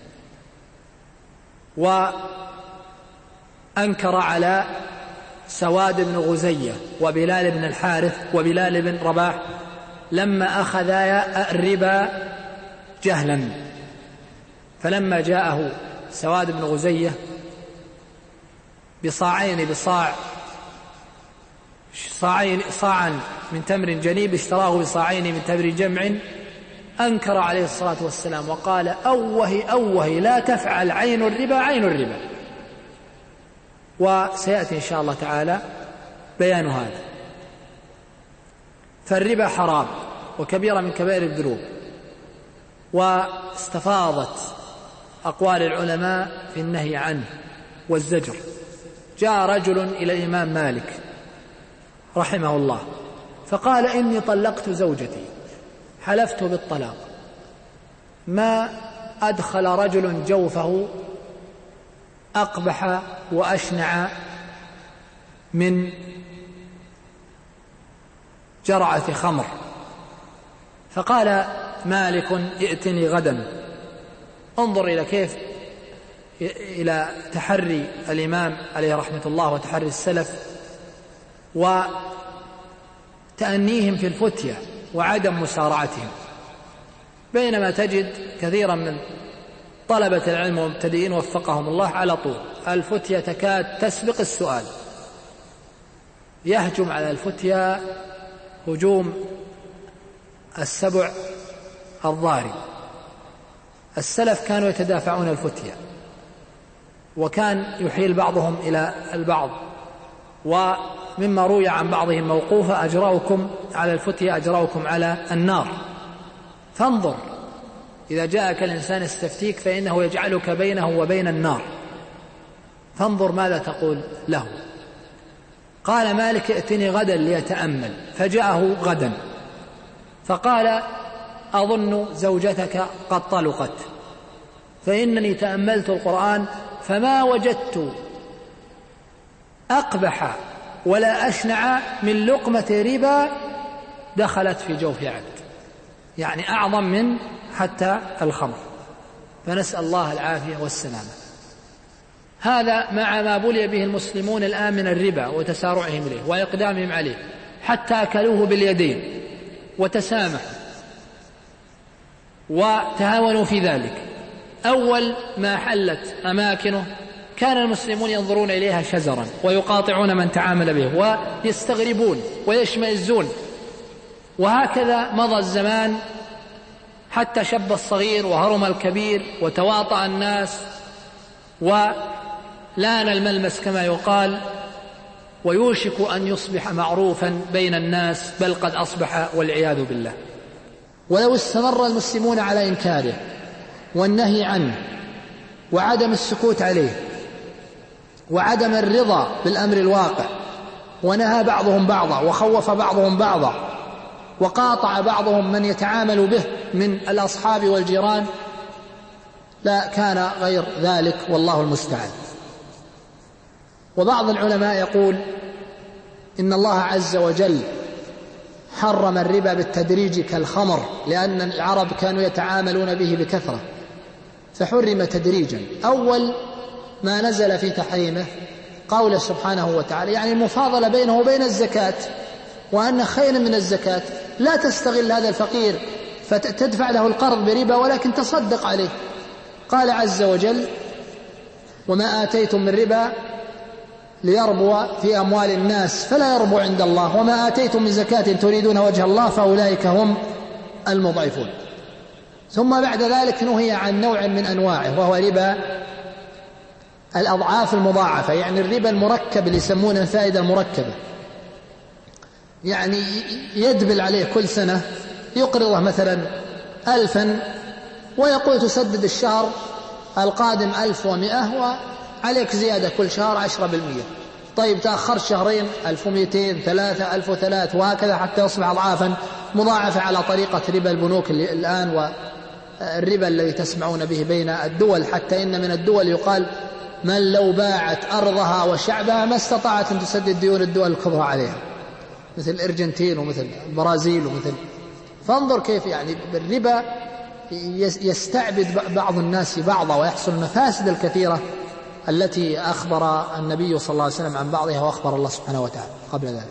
وأنكر على سواد بن غزية وبلال بن الحارث وبلال بن رباح لما أخذا الربا جهلا، فلما جاءه سواد بن غزية بصاعين بصاع صاعين صاعا من تمر جنيب اشتراه بصاعين من تمر جمع، أنكر عليه الصلاة والسلام وقال أوه أوه لا تفعل عين الربا عين الربا. وسيأتي إن شاء الله تعالى بيان هذا. فالربا حرام وكبيرة من كبائر الذنوب، واستفاضت أقوال العلماء في النهي عنه والزجر. جاء رجل إلى الإمام مالك رحمه الله فقال إني طلقت زوجتي حلفت بالطلاق، ما أدخل رجل جوفه أقبح وأشنع من جرعة خمر. فقال مالك ائتني غدا. انظر إلى كيف إلى تحري الإمام عليه رحمة الله وتحري السلف وتأنيهم في الفتية وعدم مسارعتهم، بينما تجد كثيرا من طلبة العلم والمبتدئين وفقهم الله على طول الفتية تكاد تسبق السؤال، يهجم على الفتية هجوم السبع الضاري. السلف كانوا يتدافعون الفتية، وكان يحيل بعضهم إلى البعض، ومما روي عن بعضهم موقوفة أجرأكم على الفتية أجرأكم على النار. فانظر إذا جاءك الإنسان يستفتيك فإنه يجعلك بينه وبين النار، فانظر ماذا تقول له. قال مالك ائتني غدا ليتأمل، فجاءه غدا فقال أظن زوجتك قد طلقت، فإنني تأملت القرآن فما وجدت أقبح ولا أشنع من لقمة ربا دخلت في جوف عبد، يعني أعظم من حتى الخمر. فنسأل الله العافية والسلامة. هذا مع ما بلي به المسلمون الآن من الربا وتسارعهم إليه وإقدامهم عليه، حتى أكلوه باليدين وتسامحوا وتهاونوا في ذلك. أول ما حلت أماكنه كان المسلمون ينظرون إليها شزرا ويقاطعون من تعامل به ويستغربون ويشمئزون، وهكذا مضى الزمان حتى شب الصغير وهرم الكبير وتواطأ الناس ولان الملمس كما يقال، ويوشك أن يصبح معروفا بين الناس، بل قد أصبح والعياذ بالله. ولو استمر المسلمون على إنكاره والنهي عنه وعدم السكوت عليه وعدم الرضا بالأمر الواقع، ونهى بعضهم بعضا وخوف بعضهم بعضا وقاطع بعضهم من يتعامل به من الأصحاب والجيران، لا كان غير ذلك والله المستعان. وبعض العلماء يقول إن الله عز وجل حرم الربا بالتدريج كالخمر، لأن العرب كانوا يتعاملون به بكثرة فحرم تدريجا. أول ما نزل في تحريمه قول سبحانه وتعالى، يعني المفاضلة بينه وبين الزكاة، وأن خير من الزكاة لا تستغل هذا الفقير فتدفع له القرض بربا، ولكن تصدق عليه. قال عز وجل وما آتيتم من ربا ليربو في أموال الناس فلا يربو عند الله، وما آتيتم من زكاة تريدون وجه الله فأولئك هم المضعفون. ثم بعد ذلك نهي عن نوع من أنواعه وهو ربا الأضعاف المضاعفة، يعني الربا المركب اللي يسمونه الفائدة المركبة، يعني يدبل عليه كل سنة، يقرضه مثلا ألفا ويقول تسدد الشهر القادم ألف ومئة وعليك زيادة كل شهر عشرة بالمئة. طيب تأخر شهرين ألف ومئتين، ثلاثة ألف وثلاث، وهكذا حتى يصبح أضعافا مضاعفة على طريقة ربا البنوك اللي الآن والربا الذي تسمعون به بين الدول، حتى إن من الدول يقال من لو باعت أرضها وشعبها ما استطاعت أن تسدد ديون الدول الكبرى عليها، مثل الأرجنتين ومثل البرازيل ومثل. فانظر كيف يعني بالربا يستعبد بعض الناس بعضا ويحصل المفاسد الكثيرة التي أخبر النبي صلى الله عليه وسلم عن بعضها وأخبر الله سبحانه وتعالى قبل ذلك.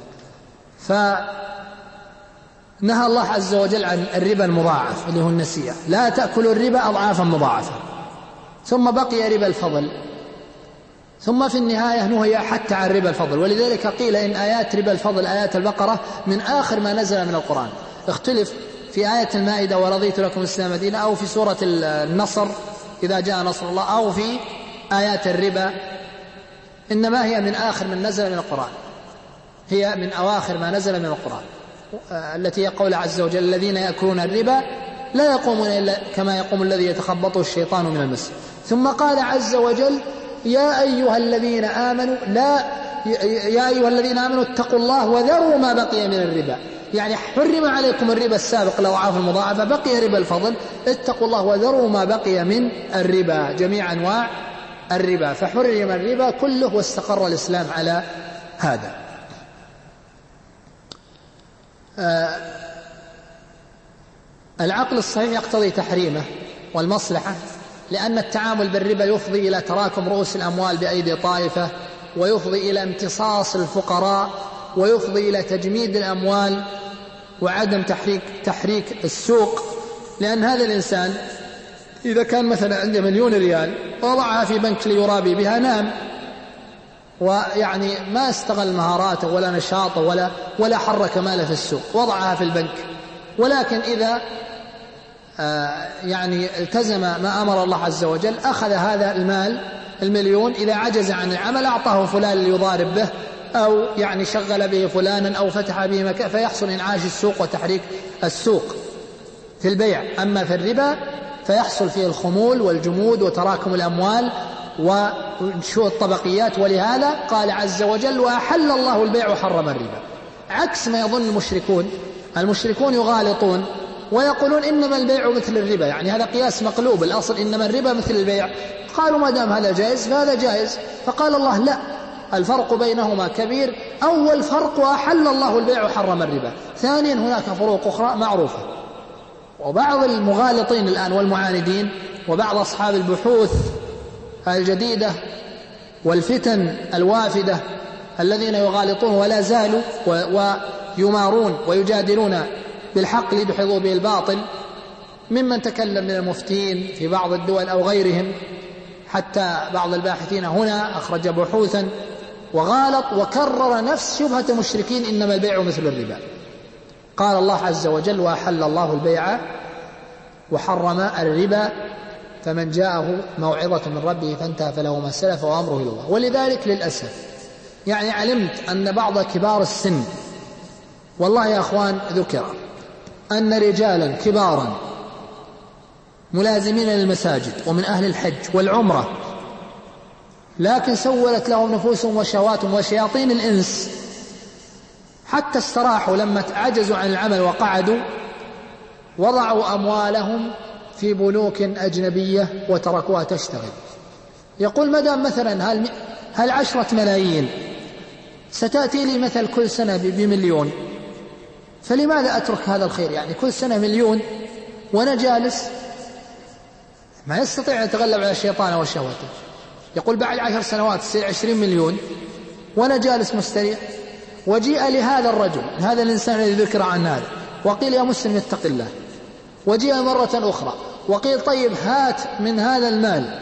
فنهى الله عز وجل عن الربا المضاعف اللي هو النسيئة، لا تأكلوا الربا أضعافا مضاعفة. ثم بقي ربا الفضل، ثم في النهاية نهي حتى عن ربا الفضل. ولذلك قيل إن آيات ربا الفضل آيات البقرة من آخر ما نزل من القرآن. اختلف في آية المائدة ورضيت لكم الإسلام دينا، أو في سورة النصر إذا جاء نصر الله، أو في آيات الربا، إنما هي من آخر من نزل من القرآن، هي من أواخر ما نزل من القرآن، التي يقول عز وجل الذين يأكلون الربا لا يقومون إلا كما يقوم الذي يتخبطه الشيطان من المس. ثم قال عز وجل يا أيها الذين آمنوا لا يا أيها الذين آمنوا اتقوا الله وذروا ما بقي من الربا، يعني حرم عليكم الربا السابق الأضعاف المضاعفة، بقي ربا الفضل، اتقوا الله وذروا ما بقي من الربا، جميع أنواع الربا، فحرم الربا كله واستقر الإسلام على هذا. آه العقل الصحيح يقتضي تحريمه والمصلحة، لأن التعامل بالربا يفضي إلى تراكم رؤوس الأموال بأيدي طائفة، ويفضي إلى امتصاص الفقراء، ويفضي إلى تجميد الأموال وعدم تحريك, تحريك السوق. لأن هذا الإنسان إذا كان مثلا عنده مليون ريال وضعها في بنك ليرابي بها نام، ويعني ما استغل مهاراته ولا نشاطه ولا, ولا حرك ماله في السوق، وضعها في البنك. ولكن إذا آه يعني التزم ما أمر الله عز وجل، أخذ هذا المال المليون، إذا عجز عن العمل أعطاه فلان ليضارب به، أو يعني شغل به فلانا، أو فتح به مكان، فيحصل إنعاش السوق وتحريك السوق في البيع. أما في الربا فيحصل فيه الخمول والجمود وتراكم الأموال وشو الطبقيات. ولهذا قال عز وجل وأحل الله البيع وحرم الربا، عكس ما يظن المشركون. المشركون يغالطون ويقولون إنما البيع مثل الربا، يعني هذا قياس مقلوب، الأصل إنما الربا مثل البيع. قالوا ما دام هذا جائز فهذا جائز، فقال الله لا، الفرق بينهما كبير. أول فرق وأحل الله البيع وحرم الربا، ثانيا هناك فروق أخرى معروفة. وبعض المغالطين الآن والمعاندين وبعض أصحاب البحوث الجديدة والفتن الوافدة الذين يغالطون ولا زالوا ويمارون ويجادلون بالحق ليدحضوا به الباطل، ممن تكلم من المفتين في بعض الدول أو غيرهم، حتى بعض الباحثين هنا أخرج بحوثا وغالط وكرر نفس شبهة المشركين إنما البيع مثل الربا. قال الله عز وجل وأحل الله البيع وحرم الربا فمن جاءه موعظة من ربه فانتهى فله ما سلف وأمره إلى الله. ولذلك للأسف يعني علمت أن بعض كبار السن، والله يا أخوان ذكر أن رجالا كبارا ملازمين للمساجد ومن أهل الحج والعمرة، لكن سولت لهم نفوسهم وشهواتهم وشياطين الإنس حتى استراحوا لما عجزوا عن العمل وقعدوا، وضعوا أموالهم في بنوك أجنبية وتركوها تشتغل. يقول مدام مثلا هل, هل عشرة ملايين ستأتي لي مثل كل سنة بمليون، فلماذا أترك هذا الخير؟ يعني كل سنة مليون وأنا جالس ما يستطيع أن يتغلب على الشيطان وشهوته. يقول بعد عشر سنوات تصير عشرين مليون وأنا جالس مستريح. وجيء لهذا الرجل هذا الإنسان الذي ذكر عن هذا وقيل يا مسلم اتق الله، وجيء مرة أخرى وقيل طيب هات من هذا المال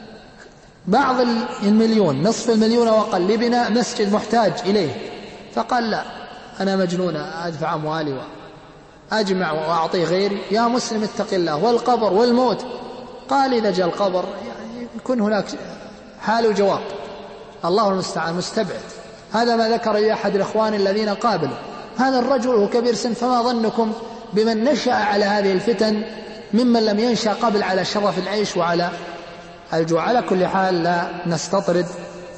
بعض المليون نصف المليون وقل لبناء مسجد محتاج إليه، فقال لا أنا مجنون أدفع أموالي وأجمع وأعطي غيري. يا مسلم اتق الله والقبر والموت. قال إذا جاء القبر يعني يكون هناك حال وجواب، الله المستعان مستبعد. هذا ما ذكر لي أحد الإخوان الذين قابلوا هذا الرجل وهو كبير سن، فما ظنكم بمن نشأ على هذه الفتن ممن لم ينشأ قبل على شرف العيش وعلى الجوع. على كل حال لا نستطرد،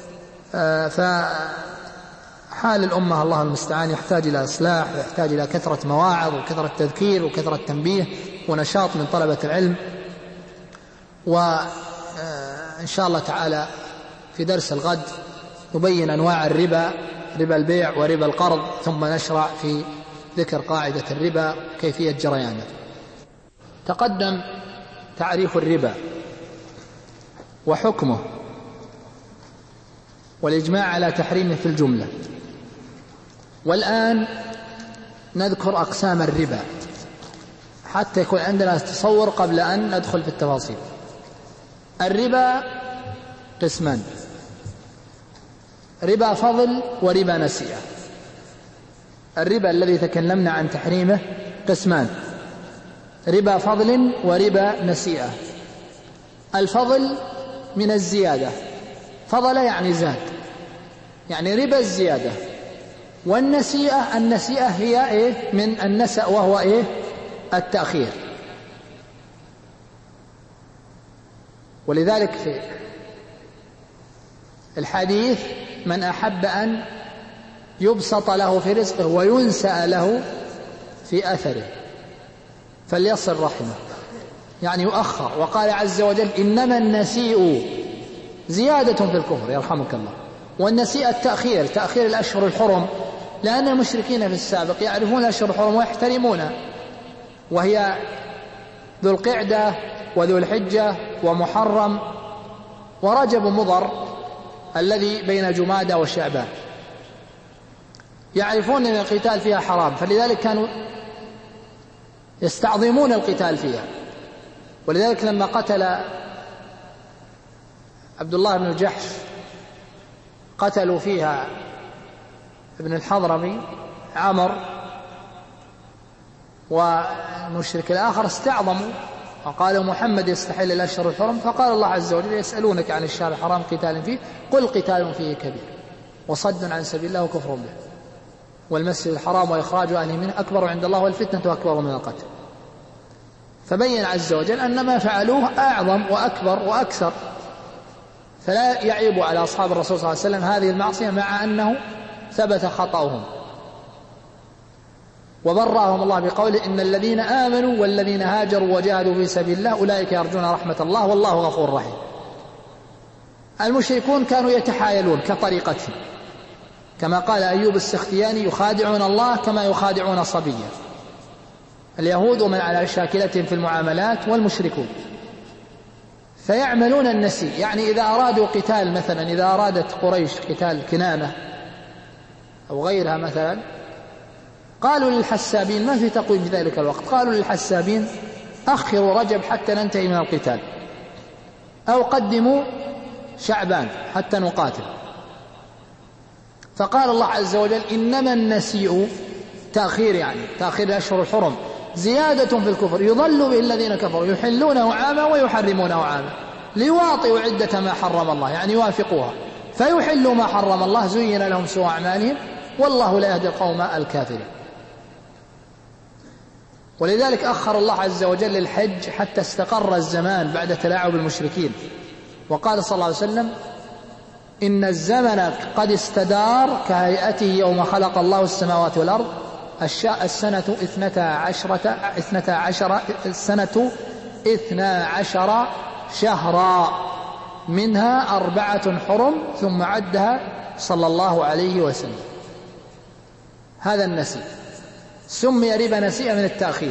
فحال الأمة الله المستعان يحتاج إلى إصلاح ويحتاج إلى كثرة مواعظ وكثرة تذكير وكثرة تنبيه ونشاط من طلبة العلم. وإن شاء الله تعالى في درس الغد نبين أنواع الربا، ربا البيع وربا القرض، ثم نشرع في ذكر قاعدة الربا كيفية جريانه. تقدم تعريف الربا وحكمه والإجماع على تحريمه في الجملة، والآن نذكر أقسام الربا حتى يكون عندنا تصور قبل أن ندخل في التفاصيل. الربا قسمان: ربا فضل وربا نسيئة. الربا الذي تكلمنا عن تحريمه قسمان: ربا فضل وربا نسيئة. الفضل من الزيادة، فضل يعني زاد، يعني ربا الزيادة. والنسيئة، النسيئة هي إيه؟ من النسأ وهو إيه؟ التأخير. ولذلك في الحديث من أحب أن يبسط له في رزقه وينسأ له في أثره فليصل رحمه، يعني يؤخر. وقال عز وجل إنما النسيء زيادة في الكفر، يرحمك الله. والنسيء التأخير، تأخير الأشهر الحرم، لأن المشركين في السابق يعرفون الأشهر الحرم ويحترمونها، وهي ذو القعدة وذو الحجة ومحرم ورجب مضر الذي بين جمادى وشعبان، يعرفون أن القتال فيها حرام، فلذلك كانوا يستعظمون القتال فيها. ولذلك لما قتل عبد الله بن الجحش قتلوا فيها ابن الحضرمي عمر والمشرك الآخر، استعظموا وقالوا محمد يستحل الأشهر الحرم، فقال الله عز وجل يسألونك عن الشهر الحرام قتال فيه قل قتال فيه كبير وصد عن سبيل الله وكفر به والمسجد الحرام وإخراج أهله منه أكبر عند الله والفتنة أكبر من القتل. فبين عز وجل أن ما فعلوه أعظم وأكبر وأكثر، فلا يعيب على أصحاب الرسول صلى الله عليه وسلم هذه المعصية مع أنه ثبت خطأهم، وبرأهم الله بقوله إن الذين آمنوا والذين هاجروا وجاهدوا في سبيل الله أولئك يرجون رحمة الله والله غفور رحيم. المشركون كانوا يتحايلون كطريقتهم، كما قال أيوب السختياني يخادعون الله كما يخادعون صبيا. اليهود ومن على شاكلتهم في المعاملات والمشركون، فيعملون النسيء. يعني إذا أرادوا قتال مثلا، إذا أرادت قريش قتال كنانة أو غيرها مثلا، قالوا للحسابين، ما في تقويم في ذلك الوقت، قالوا للحسابين أخروا رجب حتى ننتهي من القتال، أو قدموا شعبان حتى نقاتل. فقال الله عز وجل إنما النسيء تأخير، يعني تأخير الأشهر الحرم، زيادة في الكفر يضل به الذين كفروا يحلونه عاما ويحرمونه عاما ليواطئوا عدة ما حرم الله، يعني يوافقوها فيحلوا ما حرم الله زين لهم سوء أعمالهم والله لا يهدي القوم الكافرين. ولذلك أخر الله عز وجل الحج حتى استقر الزمان بعد تلاعب المشركين، وقال صلى الله عليه وسلم إن الزمن قد استدار كهيئته يوم خلق الله السماوات والأرض، السنة اثنتا عشرة اثنتا عشر السنة اثنا عشر شهرا منها أربعة حرم، ثم عدها صلى الله عليه وسلم. هذا النسيء سمي ربا نسيئة من التأخير.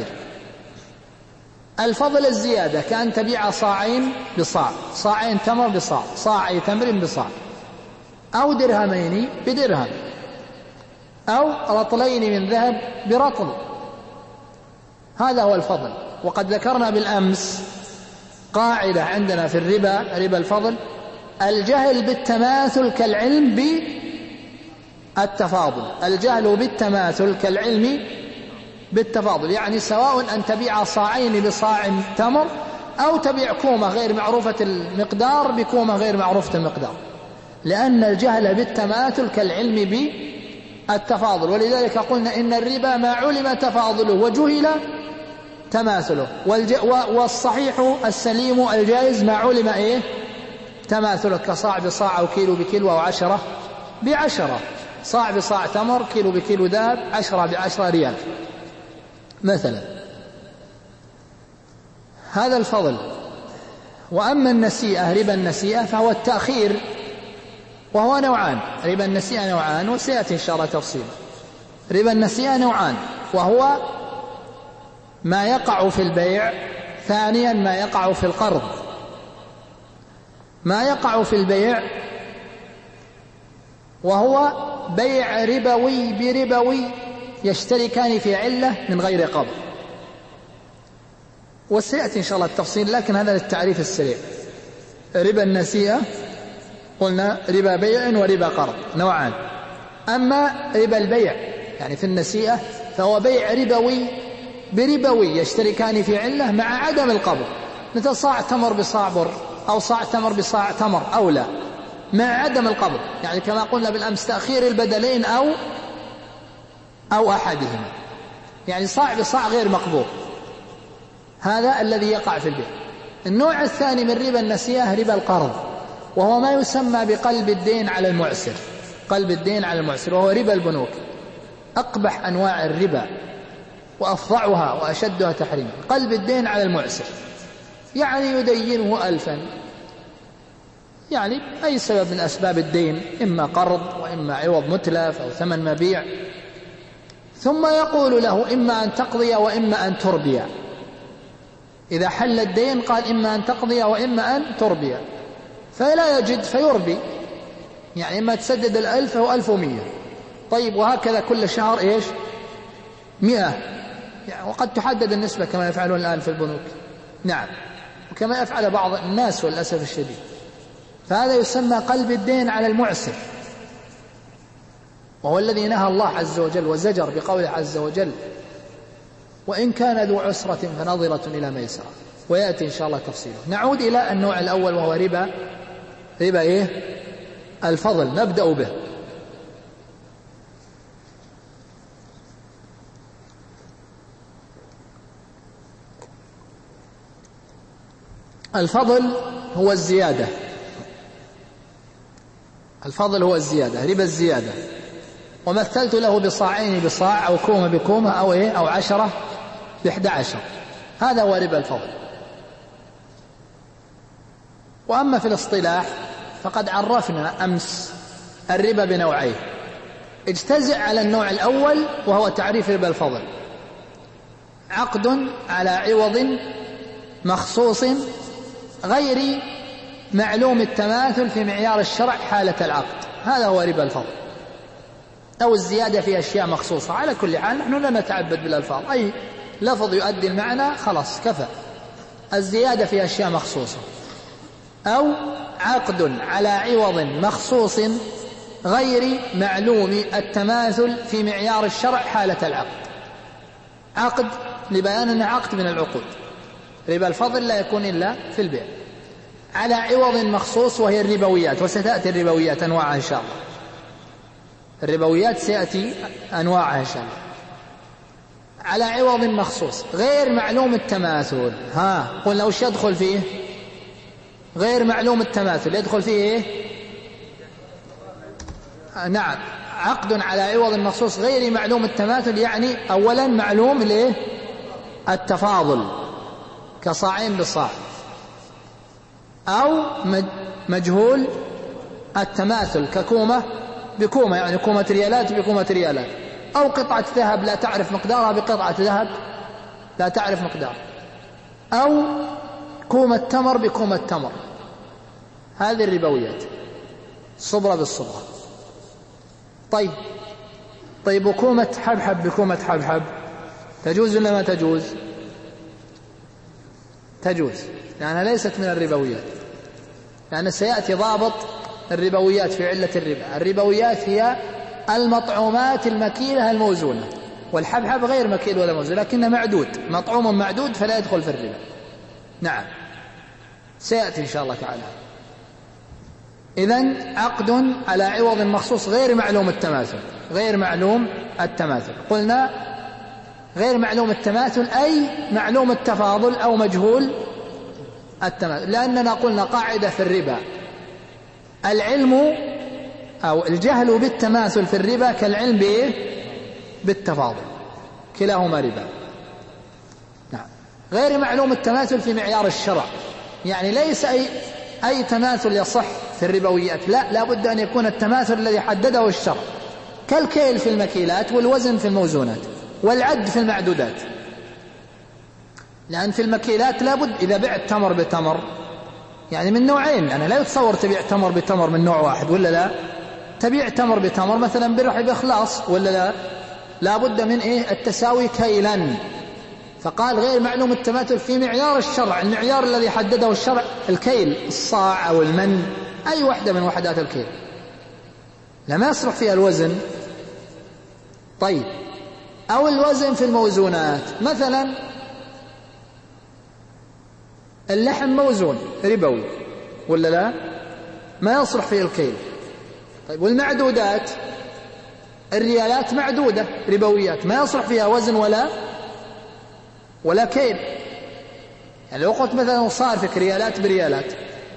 الفضل الزيادة كأن تبيع صاعين بصاع، صاعين تمر بصاع، صاعي تمر بصاع، أو درهمين بدرهم، أو رطلين من ذهب برطل، هذا هو الفضل. وقد ذكرنا بالأمس قاعدة عندنا في الربا، ربا الفضل: الجهل بالتماثل كالعلم بالتفاضل، الجهل بالتماثل كالعلم بالتفاضل، يعني سواء أن تبيع صاعين بصاع تمر أو تبيع كومة غير معروفة المقدار بكومة غير معروفة المقدار، لأن الجهل بالتماثل كالعلم بالتفاضل. ولذلك قلنا إن الربا ما علم تفاضله وجهل تماثله، والصحيح السليم الجائز ما علم إيه تماثله، كصاع بصاع أو كيلو بكيلو أو عشرة بعشرة، صاع بصاع تمر، كيلو بكيلو ذهب، عشرة بعشرة ريال مثلا. هذا الفضل. وأما النسيئة، ربا النسيئة، فهو التأخير، وهو نوعان. ربا النسيئة نوعان وسيأتي إن شاء الله تفصيل. ربا النسيئة نوعان، وهو ما يقع في البيع، ثانيا ما يقع في القرض. ما يقع في البيع وهو بيع ربوي بربوي يشتركان في علة من غير قبض، وسيأتي إن شاء الله التفصيل، لكن هذا للتعريف السريع. ربا النسيئة قلنا ربا بيع وربا قرض نوعان. أما ربا البيع يعني في النسيئة فهو بيع ربوي بربوي يشتركان في علة مع عدم القبض، مثل صاع تمر بصاع بر، أو صاع تمر بصاع تمر أو لا، مع عدم القبض، يعني كما قلنا بالأمس تأخير البدلين أو أو أحدهما، يعني صاع بصاع غير مقبوض، هذا الذي يقع في البيع. النوع الثاني من ربا النسيئة ربا القرض، وهو ما يسمى بقلب الدين على المعسر، قلب الدين على المعسر، وهو ربا البنوك، أقبح أنواع الربا وأفظعها وأشدها تحريما. قلب الدين على المعسر يعني يدينه ألفا، يعني أي سبب من أسباب الدين، إما قرض وإما عوض متلف أو ثمن مبيع، ثم يقول له إما أن تقضي وإما أن تربي. إذا حل الدين قال إما أن تقضي وإما أن تربي، فلا يجد فيربي، يعني إما تسدد الألف أو ألف ومية. طيب وهكذا كل شهر إيش مئة، يعني وقد تحدد النسبة كما يفعلون الآن في البنوك، نعم، وكما يفعل بعض الناس والأسف الشديد. فهذا يسمى قلب الدين على المعسر، وهو الذي نهى الله عز وجل وزجر بقوله عز وجل وإن كان ذو عسرة فنظرة إلى ميسرة، ويأتي إن شاء الله تفصيله. نعود إلى النوع الأول وهو ربا ربا إيه الفضل، نبدأ به. الفضل هو الزيادة، الفضل هو الزيادة، ربا الزيادة. ومثلت له بصاعين بصاع أو كومة بكومة أو إيه أو عشرة بإحدى عشر، هذا هو ربا الفضل. وأما في الاصطلاح فقد عرفنا أمس الربا بنوعين، اجتزئ على النوع الأول وهو تعريف ربا الفضل: عقد على عوض مخصوص غير معلوم التماثل في معيار الشرع حالة العقد، هذا هو ربا الفضل، أو الزيادة في أشياء مخصوصة. على كل حال نحن لا نتعبد بالألفاظ، أي لفظ يؤدي المعنى خلاص كفى. الزيادة في أشياء مخصوصة، أو عقد على عوض مخصوص غير معلوم التماثل في معيار الشرع حالة العقد. عقد لبيان أنه عقد من العقود، ربا الفضل لا يكون إلا في البيع. على عوض مخصوص وهي الربويات، وستأتي الربويات أنواعها إن شاء الله، الربويات سيأتي أنواعها إن شاء الله. على عوض مخصوص غير معلوم التماثل، ها قلنا وش يدخل فيه؟ غير معلوم التماثل يدخل فيه إيه؟ نعم، عقد على عوض مخصوص غير معلوم التماثل، يعني أولا معلوم ليه التفاضل كصاعين بصاع، أو مجهول التماثل ككومة بكومة، يعني كومة ريالات بكومة ريالات، أو قطعة ذهب لا تعرف مقدارها بقطعة ذهب لا تعرف مقدارها، أو كومة تمر بكومة تمر. هذه الربويات صبرة بالصبرة. طيب طيب وكومة حبحب بكومة حبحب تجوز ولا ما تجوز؟ تجوز، لأنها يعني ليست من الربويات، لأن يعني سيأتي ضابط الربويات في علة الربا. الربويات هي المطعومات المكيلة الموزونة، والحبحب غير مكيل ولا موزون لكنه معدود، مطعوم معدود فلا يدخل في الربا. نعم سيأتي إن شاء الله تعالى. إذن عقد على عوض مخصوص غير معلوم التماثل، غير معلوم التماثل قلنا غير معلوم التماثل أي معلوم التفاضل أو مجهول التماثل، لأننا قلنا قاعدة في الربا: العلم أو الجهل بالتماثل في الربا كالعلم بإيه؟ بالتفاضل، كلاهما ربا. نعم. غير معلوم التماثل في معيار الشرع، يعني ليس أي, أي تماثل يصح في الربويات، لا لا بد أن يكون التماثل الذي حدده الشرع، كالكيل في المكيلات والوزن في الموزونات والعد في المعدودات. لأن في المكيلات لا بد إذا بعت تمر بتمر يعني من نوعين، أنا لا يتصور تبيع تمر بتمر من نوع واحد ولا لا، تبيع تمر بتمر مثلا بربح بإخلاص ولا لا، لا بد من إيه التساوي كيلا. فقال غير معلوم التماثل في معيار الشرع، المعيار الذي حدده الشرع الكيل، الصاع أو المن، أي وحدة من وحدات الكيل، لما يصرف فيها الوزن. طيب أو الوزن في الموزونات، مثلا اللحم موزون ربوي ولا لا، ما يصرف فيه الكيل. طيب والمعدودات، الريالات معدودة ربويات ما يصرف فيها وزن ولا ولا كيل. يعني لو قلت مثلا صارفك ريالات بريالات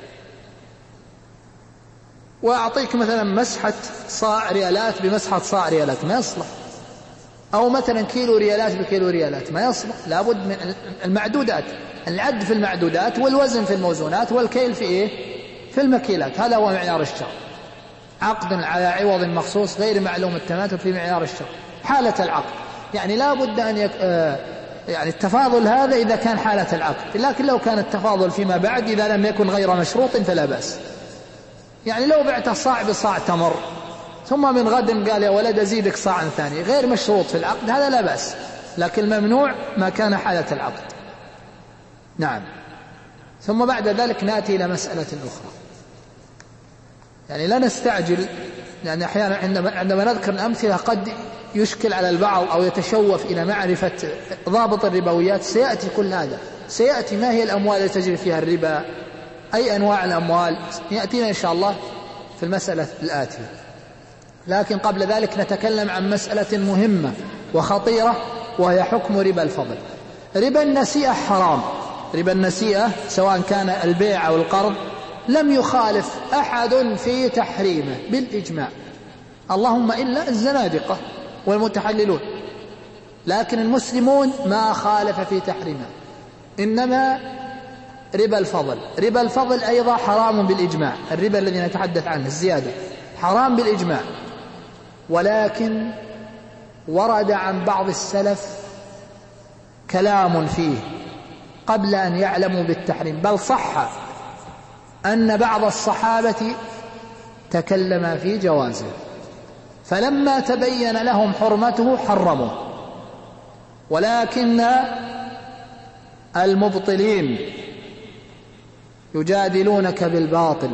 وأعطيك مثلا مسحة صاع ريالات بمسحة صاع ريالات ما يصلح، أو مثلا كيلو ريالات بكيلو ريالات ما يصلح، لابد من المعدودات، العد في المعدودات والوزن في الموزونات والكيل في إيه؟ في المكيلات. هذا هو معيار الشرع. عقد على عوض مخصوص غير معلوم التماثل في معيار الشرع حالة العقد، يعني لا بد أن يك... آه يعني التفاضل هذا إذا كان حالة العقد، لكن لو كان التفاضل فيما بعد إذا لم يكن غير مشروط فلا بأس. يعني لو بعت صاع بصاع تمر ثم من غد قال يا ولد أزيدك صاعا ثاني غير مشروط في العقد، هذا لا بأس، لكن ممنوع ما كان حالة العقد. نعم. ثم بعد ذلك نأتي إلى مسألة أخرى، يعني لا نستعجل، لأن أحيانا عندما, عندما نذكر الأمثلة قد يشكل على البعض أو يتشوف إلى معرفة ضابط الربويات. سيأتي كل هذا، سيأتي ما هي الأموال التي تجري فيها الربا، أي أنواع الأموال، يأتينا إن شاء الله في المسألة الآتية. لكن قبل ذلك نتكلم عن مسألة مهمة وخطيرة، وهي حكم ربا الفضل. ربا النسيئة حرام، ربا النسيئة سواء كان البيع أو القرض لم يخالف أحد في تحريمه بالإجماع، اللهم إلا الزنادقة والمتحللون، لكن المسلمون ما خالف في تحريمه. إنما ربا الفضل، ربا الفضل أيضا حرام بالإجماع، الربا الذي نتحدث عنه الزيادة حرام بالإجماع، ولكن ورد عن بعض السلف كلام فيه قبل أن يعلموا بالتحريم، بل صح أن بعض الصحابة تكلم في جوازه، فلما تبين لهم حرمته حرموه. ولكن المبطلين يجادلونك بالباطل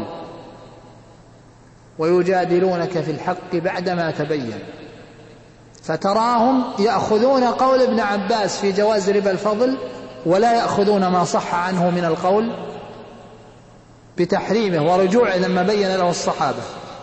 ويجادلونك في الحق بعدما تبين، فتراهم يأخذون قول ابن عباس في جواز ربا الفضل ولا يأخذون ما صح عنه من القول بتحريمه ورجوعه لما بين له الصحابة.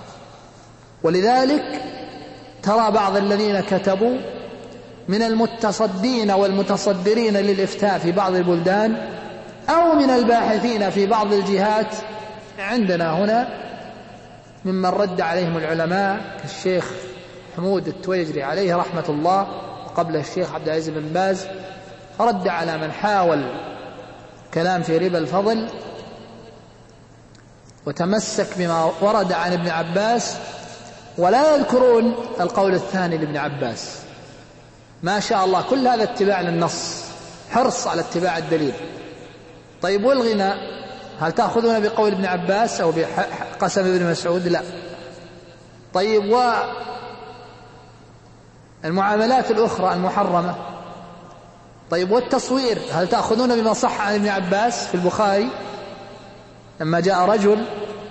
ولذلك ترى بعض الذين كتبوا من المتصدين والمتصدرين للإفتاء في بعض البلدان أو من الباحثين في بعض الجهات عندنا هنا ممن رد عليهم العلماء كالشيخ حمود التويجري عليه رحمة الله، وقبل الشيخ عبد العزيز بن باز، رد على من حاول كلام في ربا الفضل وتمسك بما ورد عن ابن عباس، ولا يذكرون القول الثاني لابن عباس. ما شاء الله كل هذا اتباع للنص، حرص على اتباع الدليل. طيب والغناء هل تأخذون بقول ابن عباس أو بقسم ابن مسعود؟ لا. طيب والمعاملات الأخرى المحرمة؟ طيب والتصوير هل تأخذون بما صح عن ابن عباس في البخاري لما جاء رجل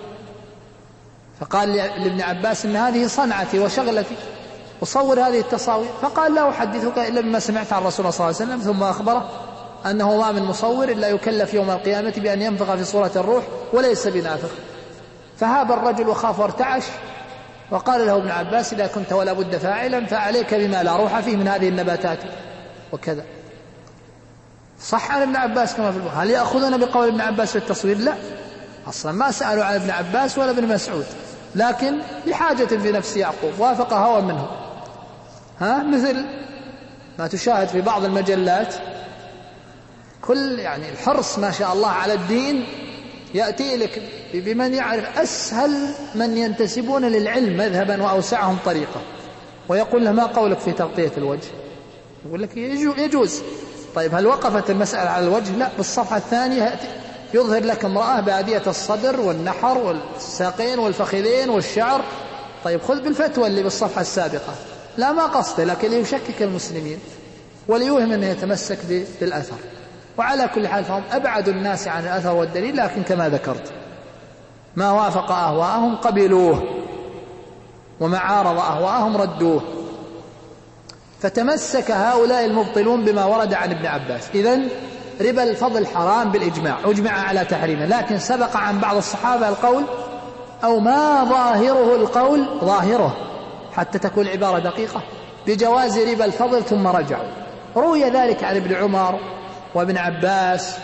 فقال لابن عباس إن هذه صنعتي وشغلتي وصور هذه التصاوير، فقال لا أحدثك إلا بما سمعت عن رسول الله صلى الله عليه وسلم، ثم أخبره أنه ما من مصور إلا يكلف يوم القيامة بأن ينفخ في صورة الروح وليس بنافخ. فهاب الرجل وخاف وارتعش، وقال له ابن عباس إذا كنت ولا بد فاعلا فعليك بما لا روح فيه من هذه النباتات وكذا. صح عن ابن عباس كما في البخاري. هل يأخذون بقول ابن عباس في التصوير؟ لا، أصلا ما سألوا عن ابن عباس ولا ابن مسعود، لكن لحاجة في نفس يعقوب وافق هوى منه. ها مثل ما تشاهد في بعض المجلات، كل يعني الحرص ما شاء الله على الدين، يأتي لك بمن يعرف أسهل من ينتسبون للعلم مذهبا وأوسعهم طريقة، ويقول له ما قولك في تغطية الوجه؟ يقول لك يجوز. طيب هل وقفت المسألة على الوجه؟ لا، بالصفحة الثانية يظهر لك امرأة بادية الصدر والنحر والساقين والفخذين والشعر. طيب خذ بالفتوى اللي بالصفحة السابقة، لا ما قصده، لكن يشكك المسلمين وليوهم أنه يتمسك بالأثر. وعلى كل حال فهم أبعد الناس عن الأثر والدليل، لكن كما ذكرت ما وافق أهواءهم قبلوه وما عارض أهواءهم ردوه. فتمسك هؤلاء المبطلون بما ورد عن ابن عباس. إذن ربا الفضل حرام بالإجماع، أجمع على تحريمه، لكن سبق عن بعض الصحابة القول أو ما ظاهره القول ظاهره حتى تكون العبارة دقيقة بجواز ربا الفضل ثم رجعوا. روي ذلك عن ابن عمر وابن عباس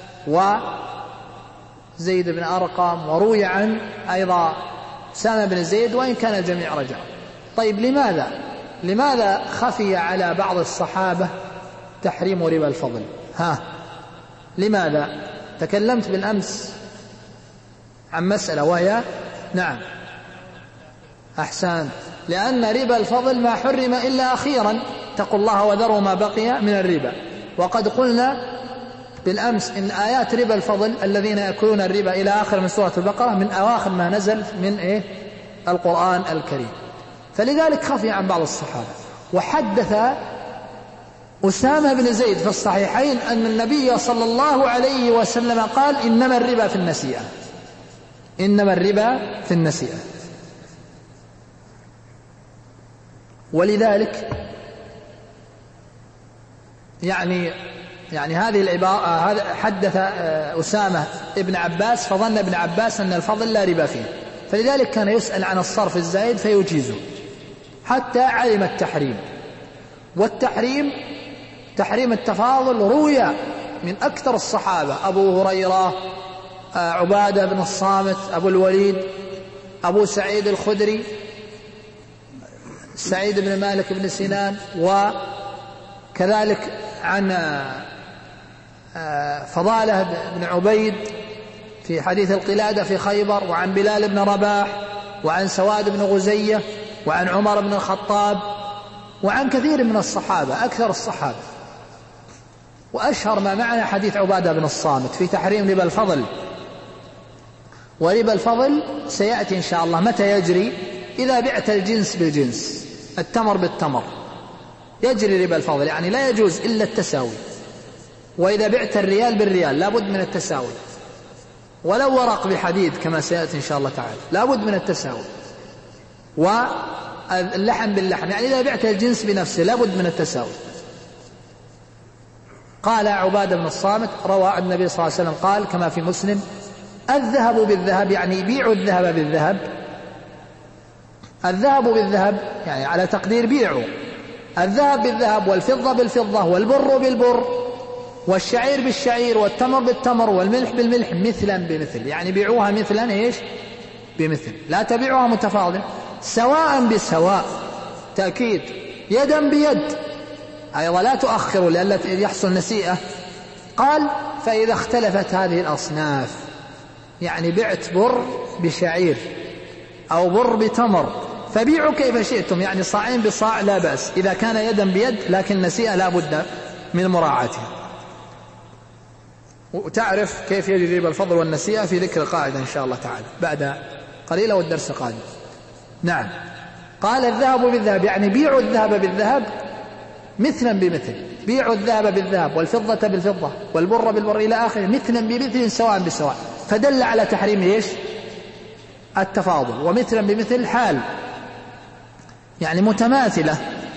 وزيد بن أرقم، وروي عن أيضا أسامة بن زيد، وإن كان الجميع رجع. طيب لماذا لماذا خفي على بعض الصحابة تحريم ربا الفضل؟ ها لماذا؟ تكلمت بالأمس عن مسألة وهي نعم أحسن، لأن ربا الفضل ما حرم إلا أخيرا، اتقوا الله وذروا ما بقي من الربا. وقد قلنا بالأمس إن آيات ربا الفضل الذين يأكلون الربا إلى آخر من سورة البقرة من أواخر ما نزل من إيه القرآن الكريم، فلذلك خفي عن بعض الصحابة. وحدث أسامة بن زيد في الصحيحين أن النبي صلى الله عليه وسلم قال إنما الربا في النسيئة، إنما الربا في النسيئة. ولذلك يعني يعني هذه العبارة هذا حدث أسامة ابن عباس فظن ابن عباس أن الفضل لا ربا فيه، فلذلك كان يسأل عن الصرف الزائد فيجيزه حتى علم التحريم. والتحريم تحريم التفاضل روي من أكثر الصحابة، أبو هريرة عبادة بن الصامت، أبو الوليد، أبو سعيد الخدري، سعيد بن مالك بن سنان، وكذلك عن فضالة بن عبيد في حديث القلادة في خيبر، وعن بلال بن رباح، وعن سواد بن غزية، وعن عمر بن الخطاب، وعن كثير من الصحابة، أكثر الصحابة. وأشهر ما معنا حديث عبادة بن الصامت في تحريم ربا الفضل. وربا الفضل سيأتي إن شاء الله متى يجري؟ إذا بعت الجنس بالجنس، التمر بالتمر يجري ربا الفضل، يعني لا يجوز إلا التساوي. وإذا بعت الريال بالريال لا بد من التساوي، ولو ورق بحديد كما سيأتي إن شاء الله تعالى لا بد من التساوي. واللحم باللحم، يعني إذا بعت الجنس بنفسه لا بد من التساوي. قال عبادة بن الصامت روى عن النبي صلى الله عليه وسلم قال كما في مسلم: الذهب بالذهب، يعني يبيعوا الذهب بالذهب، الذهب بالذهب يعني على تقدير بيعوا الذهب بالذهب، والفضة بالفضة، والبر بالبر، والشعير بالشعير، والتمر بالتمر، والملح بالملح، مثلا بمثل، يعني بيعوها مثلا إيش؟ بمثل، لا تبيعوها متفاضل، سواء بسواء، تأكيد، يدا بيد، أيضا لا تؤخروا لئلا يحصل نسيئة. قال: فإذا اختلفت هذه الأصناف، يعني بعت بر بشعير أو بر بتمر، فبيعوا كيف شئتم، يعني صاعين بصاع لا بأس، إذا كان يدا بيد، لكن نسيئة لا بد من مراعاتها. وتعرف كيف يجري ربا الفضل والنسيئة في ذكر القاعدة إن شاء الله تعالى بعد قليلا والدرس قادم. نعم. قال: الذهب بالذهب، يعني بيعوا الذهب بالذهب مثلا بمثل، بيعوا الذهب بالذهب، والفضة بالفضة، والبر بالبر إلى آخره، مثلا بمثل، سواء بسواء، فدل على تحريم إيش؟ التفاضل. ومثلا بمثل حال، يعني متماثلة،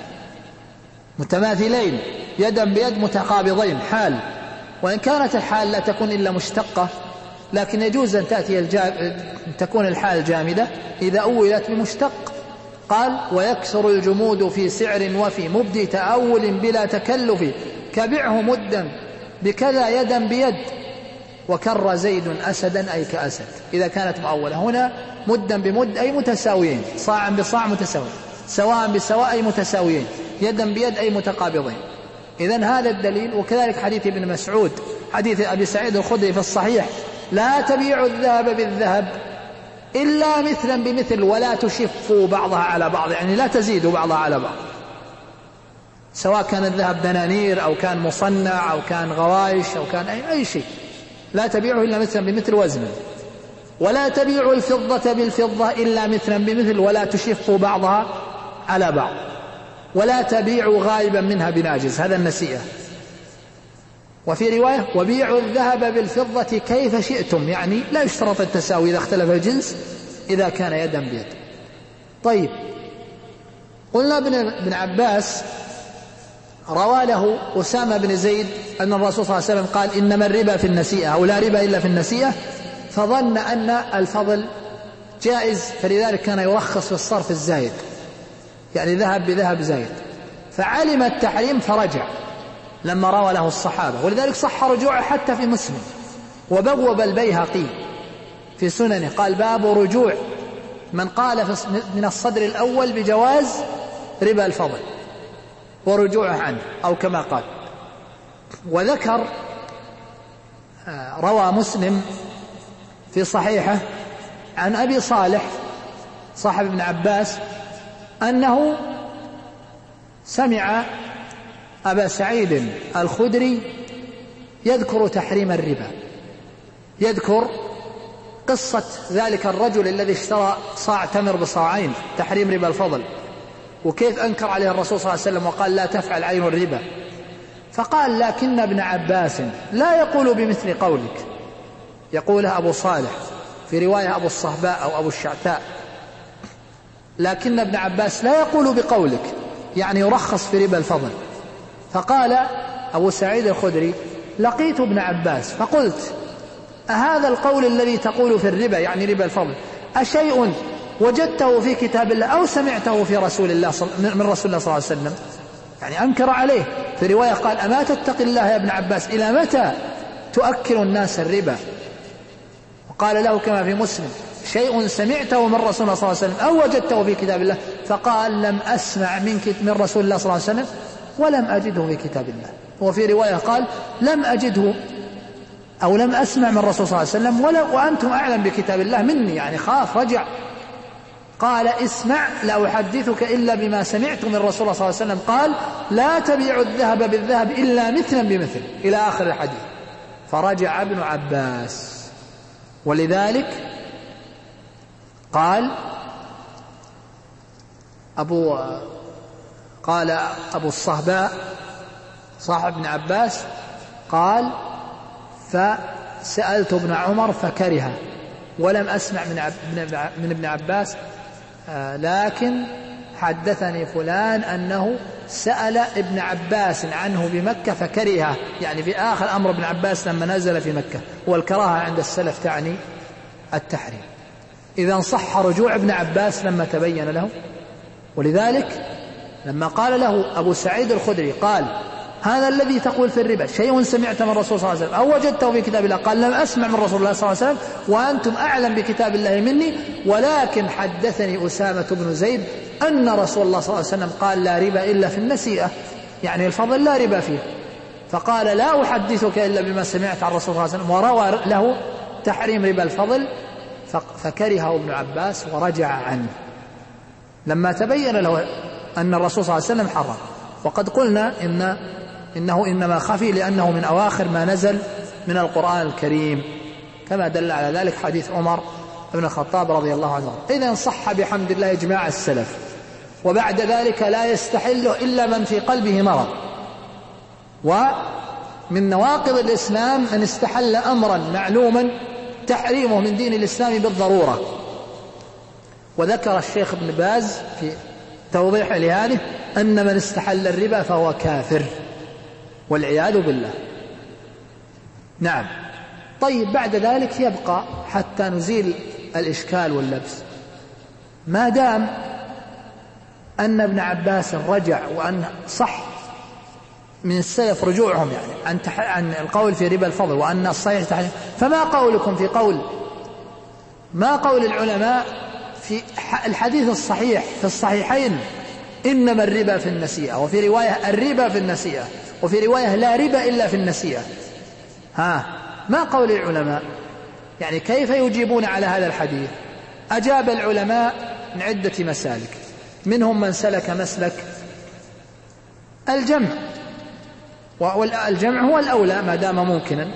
متماثلين، يدا بيد، متقابضين، حال. وإن كانت الحال لا تكون إلا مشتقة، لكن يجوز أن تأتي الجا... تكون الحال جامدة إذا أولت بمشتق. قال: ويكسر الجمود في سعر وفي مبدي تأول بلا تكلف، كبعه مدا بكذا يدا بيد، وكر زيد أسدا أي كأسد، إذا كانت مؤولة. هنا مدا بمد أي متساويين، صاعا بصاع متساويين، سواء بسواء أي متساويين، يدا بيد أي متقابضين. إذن هذا الدليل. وكذلك حديث ابن مسعود، حديث أبي سعيد الخدري في الصحيح: لا تبيعوا الذهب بالذهب إلا مثلا بمثل، ولا تشفوا بعضها على بعض، يعني لا تزيدوا بعضها على بعض، سواء كان الذهب دنانير أو كان مصنع أو كان غوايش أو كان أي, أي شيء، لا تبيعوا إلا مثلا بمثل وزنا. ولا تبيعوا الفضة بالفضة إلا مثلا بمثل، ولا تشفوا بعضها على بعض. ولا تبيعوا غائبا منها بناجز، هذا النسيئة. وفي رواية: وبيعوا الذهب بالفضة كيف شئتم، يعني لا يشترط التساوي إذا اختلف الجنس، إذا كان يدا بيد. طيب، قلنا ابن عباس روى له أسامة بن زيد أن الرسول صلى الله عليه وسلم قال: إنما الربا في النسيئة، أو لا ربا إلا في النسيئة، فظن أن الفضل جائز، فلذلك كان يرخص في الصرف الزايد، يعني ذهب بذهب زايد، فعلم التحريم فرجع لما روى له الصحابة، ولذلك صح رجوعه حتى في مسلم. وبوب البيهقي في سننه قال: باب رجوع من قال من الصدر الأول بجواز ربا الفضل ورجوعه عنه، أو كما قال. وذكر روى مسلم في صحيحه عن أبي صالح صاحب ابن عباس أنه سمع أبا سعيد الخدري يذكر تحريم الربا، يذكر قصة ذلك الرجل الذي اشترى صاع تمر بصاعين، تحريم ربا الفضل، وكيف أنكر عليه الرسول صلى الله عليه وسلم وقال: لا تفعل عين الربا. فقال: لكن ابن عباس لا يقول بمثل قولك، يقولها أبو صالح، في رواية أبو الصهباء أو أبو الشعتاء، لكن ابن عباس لا يقول بقولك، يعني يرخص في ربا الفضل. فقال أبو سعيد الخدري: لقيت ابن عباس فقلت: أهذا القول الذي تقول في الربا، يعني ربا الفضل، أشيء وجدته في كتاب الله أو سمعته في رسول الله من رسول الله صلى الله عليه وسلم؟ يعني أنكر عليه. في رواية قال: أما تتق الله يا ابن عباس، إلى متى تؤكل الناس الربا؟ قال له كما في مسلم شيء سمعته من رسول الله صلى الله عليه وسلم أو وجدته في كتاب الله؟ فقال لم أسمع من, من رسول الله صلى الله عليه وسلم ولم أجده في كتاب الله. وفي رواية قال لم أجده أو لم أسمع من الرسول صلى الله عليه وسلم ولا وأنتم أعلم بكتاب الله مني، يعني خاف رجع. قال اسمع لا أحدثك إلا بما سمعت من رسول الله صلى الله عليه وسلم قال لا تبيع الذهب بالذهب إلا مثلا بمثل إلى آخر الحديث. فرجع ابن عباس. ولذلك قال أبو قال أبو الصهباء صاحب ابن عباس قال فسألت ابن عمر فكره ولم أسمع من ابن عباس آه لكن حدثني فلان أنه سأل ابن عباس عنه بمكة فكره، يعني في آخر أمر ابن عباس لما نزل في مكة. والكراهة عند السلف تعني التحريم. إذا صح رجوع ابن عباس لما تبين له. ولذلك لما قال له أبو سعيد الخدري قال هذا الذي تقول في الربا شيء سمعت من الرسول صلى الله عليه وسلم أو وجدته في كتاب الله؟ قال لم أسمع من رسول الله صلى الله عليه وسلم وأنتم أعلم بكتاب الله مني، ولكن حدثني أسامة بن زيد أن رسول الله صلى الله عليه وسلم قال لا ربا إلا في النسيئة، يعني الفضل لا ربا فيه. فقال لا أحدثك إلا بما سمعت عن الرسول صلى الله عليه وسلم، وروى له تحريم ربا الفضل. فكره ابن عباس ورجع عنه لما تبين له أن الرسول صلى الله عليه وسلم حرم. وقد قلنا إن إنه إنما خفي لأنه من أواخر ما نزل من القرآن الكريم، كما دل على ذلك حديث عمر بن الخطاب رضي الله عنه. إذن صح بحمد الله إجماع السلف، وبعد ذلك لا يستحله إلا من في قلبه مرض. ومن نواقض الإسلام أن استحل أمرا معلوما تحريمه من دين الإسلام بالضرورة. وذكر الشيخ ابن باز في توضيح لهذه أن من استحل الربا فهو كافر والعياذ بالله. نعم. طيب بعد ذلك يبقى حتى نزيل الإشكال واللبس، ما دام أن ابن عباس رجع وأن صح من السلف رجوعهم يعني عن, تح... عن القول في ربا الفضل وأن الصحيح تحريم، فما قولكم في قول ما قول العلماء في الحديث الصحيح في الصحيحين إنما الربا في النسيئة، وفي رواية الربا في النسيئة، وفي رواية لا ربا إلا في النسيئة؟ ها ما قول العلماء؟ يعني كيف يجيبون على هذا الحديث؟ أجاب العلماء من عدة مسالك، منهم من سلك مسلك الجمع، والجمع هو الأولى ما دام ممكنا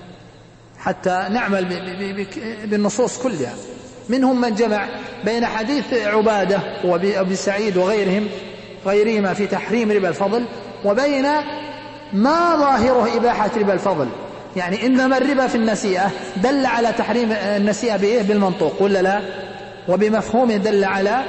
حتى نعمل بالنصوص كلها. منهم من جمع بين حديث عبادة وأبي سعيد وغيرهم غيرهما في تحريم ربا الفضل وبين ما ظاهره إباحة ربا الفضل، يعني إنما الربا في النسيئة دل على تحريم النسيئة بإيه؟ بالمنطوق ولا لا؟ وبمفهومه دل على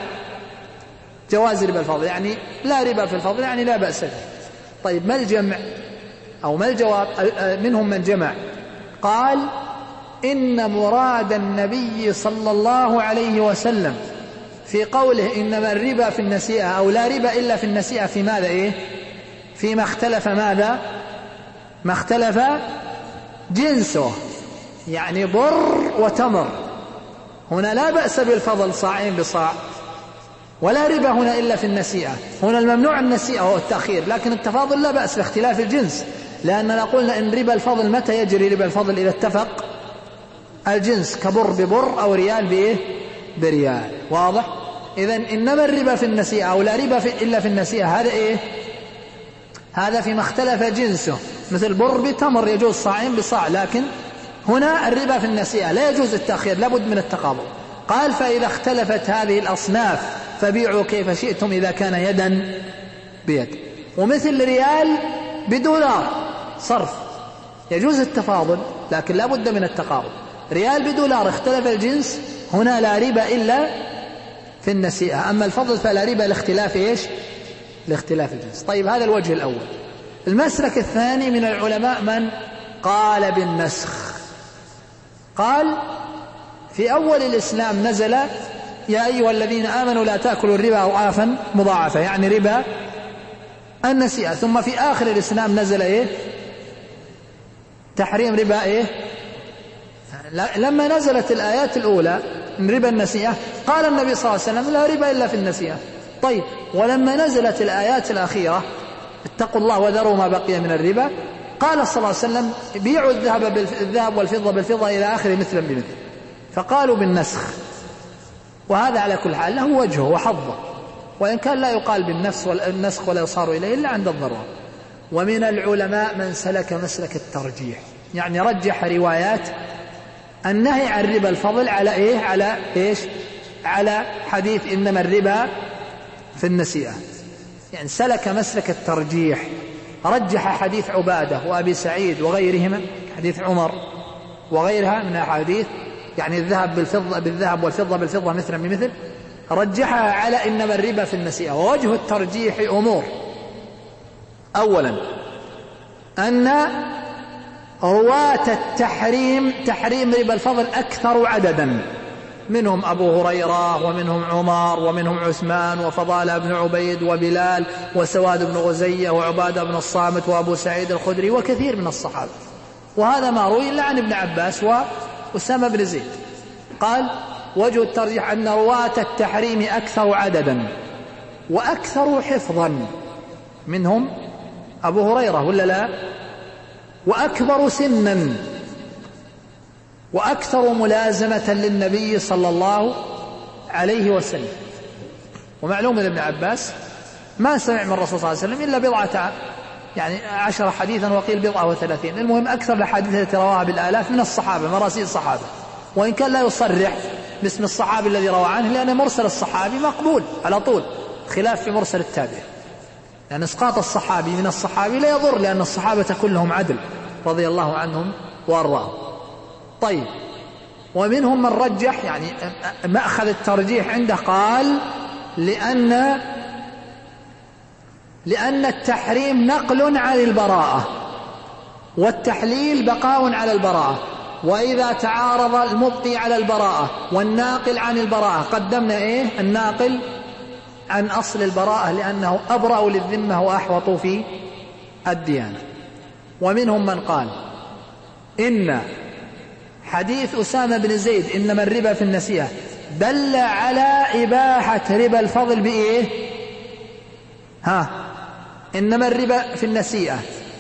جواز ربا الفضل، يعني لا ربا في الفضل يعني لا بأس به. طيب ما الجمع أو ما الجواب؟ منهم من جمع قال إن مراد النبي صلى الله عليه وسلم في قوله إنما الربا في النسيئة أو لا ربا إلا في النسيئة في ماذا إيه؟ فيما اختلف ماذا؟ ما اختلف جنسه، يعني بر وتمر. هنا لا بأس بالفضل صاعين بصاع، ولا ربا هنا إلا في النسيئة. هنا الممنوع النسيئة هو التأخير، لكن التفاضل لا بأس باختلاف الجنس، لأننا قلنا إن ربا الفضل متى يجري ربا الفضل؟ إذا اتفق الجنس كبر ببر أو ريال بإيه؟ بريال. واضح؟ إذن إنما الربا في النسيئة أو لا ربا في إلا في النسيئة هذا إيه؟ هذا فيما اختلف جنسه، مثل بر بتمر يجوز صاعين بصاع، لكن هنا الربا في النسيئة لا يجوز التأخير، لابد من التقابل. قال فإذا اختلفت هذه الأصناف فبيعوا كيف شئتم إذا كان يدا بيد. ومثل ريال بدولار صرف يجوز التفاضل، لكن لا بد من التقابل. ريال بدولار اختلف الجنس، هنا لا ربا إلا في النسيئة. أما الفضل فلا ربا لاختلاف إيش؟ لاختلاف الجنس. طيب هذا الوجه الأول. المسلك الثاني من العلماء من قال بالنسخ، قال في أول الإسلام نزل يا أيها الذين آمنوا لا تأكلوا الربا أضعافا مضاعفة، يعني ربا النسيئة. ثم في آخر الإسلام نزل إيه؟ تحريم ربا إيه؟ لما نزلت الآيات الأولى من ربا النسيئة قال النبي صلى الله عليه وسلم لا ربا إلا في النسيئة. طيب ولما نزلت الآيات الأخيرة اتقوا الله وذروا ما بقي من الربا قال صلى الله عليه وسلم بيعوا الذهب بالذهب والفضة بالفضة إلى آخر مثلا بمثل، فقالوا بالنسخ. وهذا على كل حال له وجهه وحظه، وإن كان لا يقال بالنفس والنسخ ولا يصار إليه إلا عند الضرورة. ومن العلماء من سلك مسلك الترجيح، يعني رجح روايات النهي عن ربا الفضل على إيه؟ على إيش؟ على حديث إنما الربا في النسيئة، يعني سلك مسلك الترجيح، رجح حديث عبادة وأبي سعيد وغيرهما، حديث عمر وغيرها من الأحاديث، يعني الذهب بالفضة بالذهب والفضة بالفضة مثلا بمثل، رجحها على إنما الربا في النسيئة. ووجه الترجيح أمور: أولا أن رواة التحريم تحريم ربا الفضل أكثر عددا، منهم أبو هريرة ومنهم عمر ومنهم عثمان وفضالة بن عبيد وبلال وسواد بن غزية وعبادة بن الصامت وأبو سعيد الخدري وكثير من الصحابة. وهذا ما روي إلا عن ابن عباس وأسامة بن زيد. قال وجه الترجيح أن رواة التحريم أكثر عددا وأكثر حفظا، منهم أبو هريرة ولا لا، وأكبر سنا وأكثر ملازمة للنبي صلى الله عليه وسلم. ومعلوم من ابن عباس ما سمع من الرسول صلى الله عليه وسلم إلا بضعة يعني عشر حديثا وقيل بضعة وثلاثين. المهم أكثر الحديث التي رواها بالآلاف من الصحابة، مراسيل الصحابة، وإن كان لا يصرح باسم الصحابي الذي روى عنه، لأن مرسل الصحابي مقبول على طول، خلاف في مرسل التابع، لأن إسقاط الصحابي من الصحابي لا يضر، لأن الصحابة كلهم عدل رضي الله عنهم وأرضاهم. طيب، ومنهم من رجح يعني مأخذ الترجيح عنده، قال لأن لأن التحريم نقل عن البراءة والتحليل بقاء على البراءة، وإذا تعارض المبقي على البراءة والناقل عن البراءة قدمنا إيه؟ الناقل عن أصل البراءة، لأنه أبرأ للذمة وأحوط في الديانة. ومنهم من قال إن حديث أسامة بن زيد إنما الربا في النسيئة دل على إباحة ربا الفضل بإيه؟ ها إنما الربا في النسيئة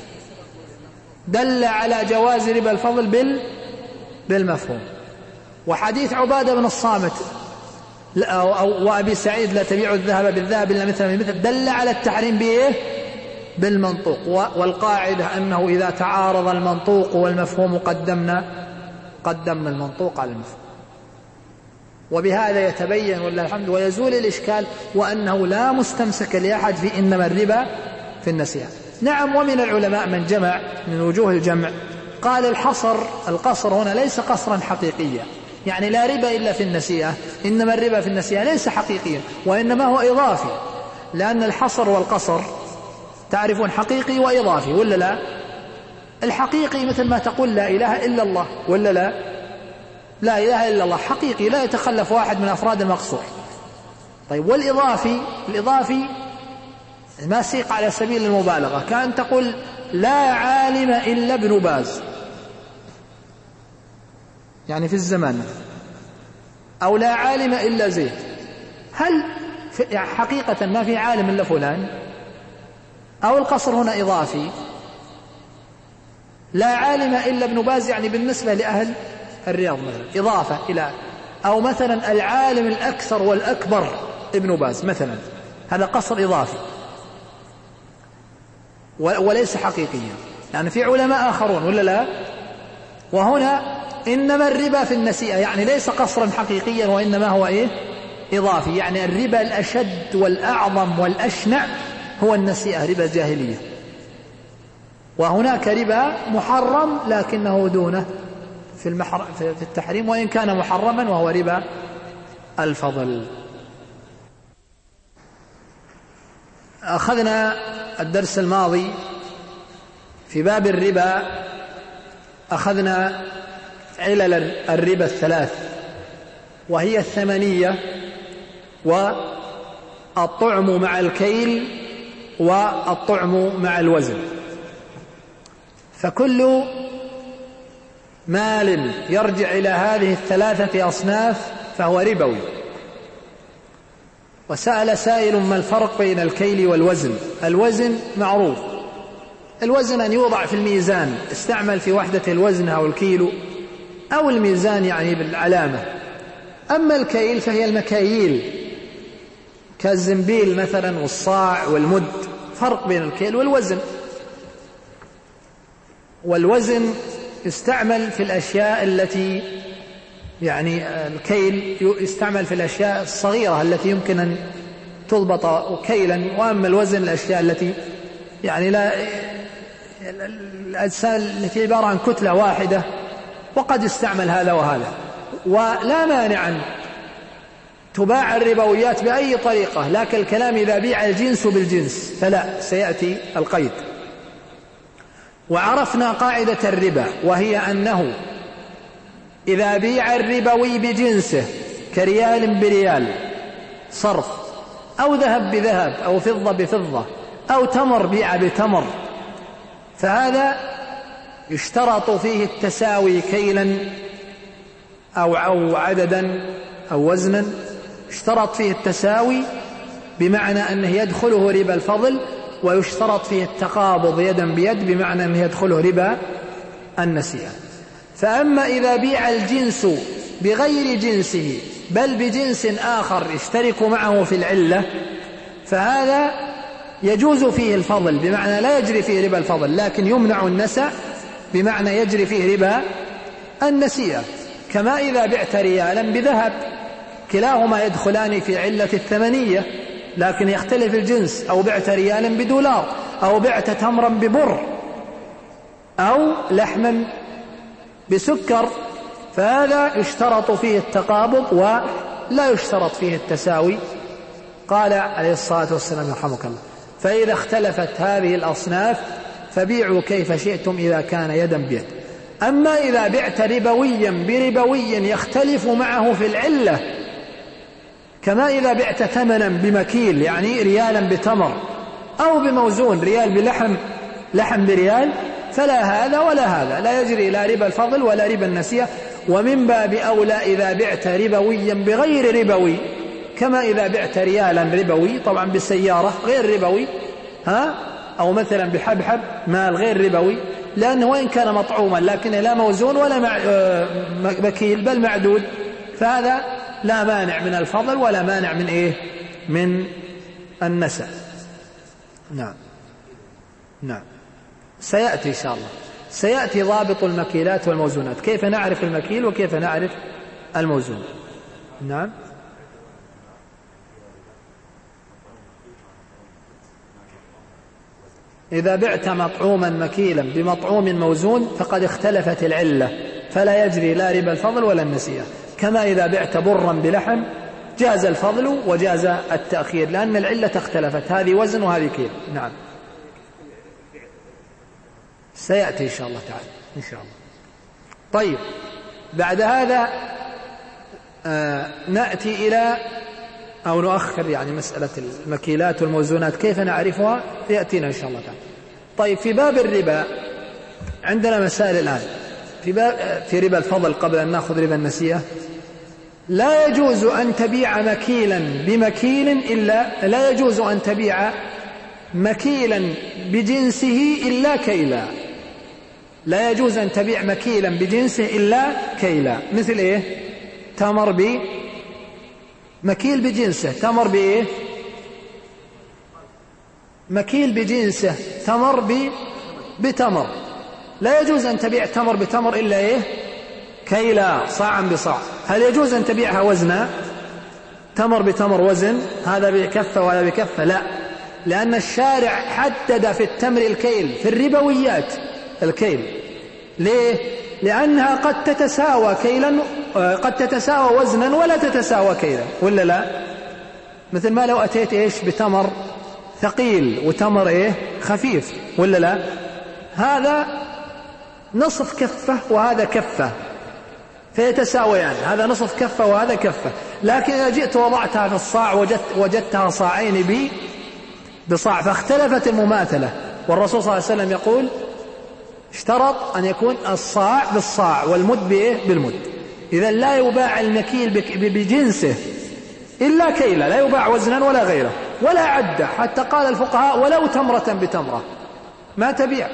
دل على جواز ربا الفضل بال بالمفهوم. وحديث عبادة بن الصامت وأبي سعيد لا تبيع الذهب بالذهب إلا مثل مثل دل على التحريم بإيه؟ بالمنطوق. والقاعدة أنه إذا تعارض المنطوق والمفهوم قدمنا قدمنا المنطوق على المفهوم. وبهذا يتبين والله الحمد ويزول الإشكال، وأنه لا مستمسك لأحد في إنما الربا في النسيئة. نعم، ومن العلماء من جمع من وجوه الجمع، قال الحصر القصر هنا ليس قصرا حقيقيا، يعني لا ربا إلا في النسيئة، إنما الربا في النسيئة ليس حقيقيا، وإنما هو إضافي، لأن الحصر والقصر تعرفون حقيقي وإضافي ولا لا؟ الحقيقي مثل ما تقول لا إله إلا الله ولا لا؟ لا إله إلا الله حقيقي لا يتخلف واحد من أفراد المقصور. طيب، والإضافي الإضافي ما سيق على سبيل المبالغة، كأن تقول لا عالم إلا ابن باز يعني في الزمان، أو لا عالم إلا زيد. هل يعني حقيقة ما في عالم إلا فلان؟ أو القصر هنا إضافي، لا عالم إلا ابن باز يعني بالنسبة لأهل الرياض مثلا إضافة إلى، أو مثلا العالم الأكثر والأكبر ابن باز مثلا، هذا قصر إضافي وليس حقيقيا، يعني في علماء آخرون ولا لا؟ وهنا إنما الربا في النسيئة يعني ليس قصرا حقيقيا، وإنما هو إيه؟ إضافي، يعني الربا الأشد والأعظم والأشنع هو النسيئة، ربا الجاهلية. وهناك ربا محرم لكنه دونه في, المحر... في التحريم، وإن كان محرما وهو ربا الفضل. أخذنا الدرس الماضي في باب الربا، أخذنا علل الربا الثلاث، وهي الثمنية والطعم مع الكيل والطعم مع الوزن. فكل مال يرجع إلى هذه الثلاثة أصناف فهو ربوي. وسأل سائل ما الفرق بين الكيل والوزن؟ الوزن معروف، الوزن أن يوضع في الميزان، استعمل في وحدة الوزن أو الكيلو أو الميزان يعني بالعلامة. أما الكيل فهي المكاييل كالزنبيل مثلا والصاع والمد، فرق بين الكيل والوزن. والوزن يستعمل في الأشياء التي يعني الكيل يستعمل في الأشياء الصغيرة التي يمكن أن تضبط كيلا، وأما الوزن الأشياء التي يعني لا الأجسام التي عبارة عن كتلة واحدة، وقد يستعمل هذا وهذا. ولا مانع أن تباع الربويات بأي طريقة، لكن الكلام إذا بيع الجنس بالجنس فلا، سيأتي القيد. وعرفنا قاعدة الربا، وهي أنه إذا بيع الربوي بجنسه كريال بريال صرف، أو ذهب بذهب، أو فضة بفضة، أو تمر بيع بتمر، فهذا يشترط فيه التساوي كيلا أو, أو عددا أو وزنا، اشترط فيه التساوي بمعنى أنه يدخله ربا الفضل، ويشترط فيه التقابض يدا بيد بمعنى أنه يدخله ربا النسيئة. فأما إذا بيع الجنس بغير جنسه بل بجنس آخر يشترك معه في العلة، فهذا يجوز فيه الفضل بمعنى لا يجري فيه ربا الفضل، لكن يمنع النسأ بمعنى يجري فيه ربا النسيئة. كما إذا بعت ريالا بذهب، كلاهما يدخلان في علة الثمنية، لكن يختلف الجنس. أو بعت ريالا بدولار، أو بعت تمرا ببر، أو لحما بسكر، فهذا يشترط فيه التقابض ولا يشترط فيه التساوي. قال عليه الصلاة والسلام يرحمك الله: فإذا اختلفت هذه الأصناف فبيعوا كيف شئتم إذا كان يدا بيد. أما إذا بعت ربويا بربوي يختلف معه في العلة، كما إذا بعت ثمنا بمكيل يعني ريالا بتمر، أو بموزون ريال بلحم لحم بريال، فلا هذا ولا هذا، لا يجري لا ربا الفضل ولا ربا النسيئة. ومن باب أولى إذا بعت ربويا بغير ربوي، كما إذا بعت ريالا ربوي طبعا بسيارة غير ربوي، ها، أو مثلا بحبحب مال غير ربوي، لأنه وإن كان مطعوما لكن لا موزون ولا مكيل بل معدود، فهذا لا مانع من الفضل ولا مانع من إيه من النسأ. نعم نعم سيأتي إن شاء الله، سيأتي ضابط المكيلات والموزونات، كيف نعرف المكيل وكيف نعرف الموزون. نعم إذا بعت مطعوما مكيلا بمطعوم موزون فقد اختلفت العلة، فلا يجري لا ربا الفضل ولا النسيئة. كما إذا بعت برا بلحم جاز الفضل وجاز التأخير، لأن العلة اختلفت، هذه وزن وهذه كيل. نعم سيأتي إن شاء الله تعالى إن شاء الله. طيب بعد هذا آه نأتي إلى أو نؤخر يعني مسألة المكيلات والموزونات كيف نعرفها يأتينا إن شاء الله تعالى. طيب في باب الربا عندنا مسائل الآن. في, باب في ربا الفضل قبل أن نأخذ ربا النسيئة، لا يجوز أن تبيع مكيلا بمكيل إلا لا يجوز أن تبيع مكيلا بجنسه إلا كيلا، لا يجوز أن تبيع مكيلا بجنسه إلا كيلا. مثل إيه؟ تمر ب مكيل بجنسه، تمر بإيه؟ مكيل بجنسه، تمر ب بتمر، لا يجوز أن تبيع تمر بتمر إلا إيه؟ كيلا، صاعا بصاع. هل يجوز أن تبيعها وزنا؟ تمر بتمر وزن، هذا بكفة وهذا بكفة؟ لا، لأن الشارع حدد في التمر الكيل، في الربويات الكيل. ليه؟ لأنها قد تتساوى كيلا، قد تتساوى وزنا ولا تتساوى كيلا، ولا لا؟ مثل ما لو أتيت إيش بتمر ثقيل وتمر إيه خفيف، ولا لا؟ هذا نصف كفة وهذا كفة فيتساويان، هذا نصف كفة وهذا كفة. لكن إذا جئت وضعتها في الصاع وجدت وجدتها صاعين بي بصاع، فاختلفت المماثلة. والرسول صلى الله عليه وسلم يقول اشترط أن يكون الصاع بالصاع والمد بإيه؟ بالمد. إذا لا يباع المكيل بجنسه إلا كيلا، لا يباع وزنا ولا غيره ولا عدة، حتى قال الفقهاء ولو تمرة بتمرة ما تبيع.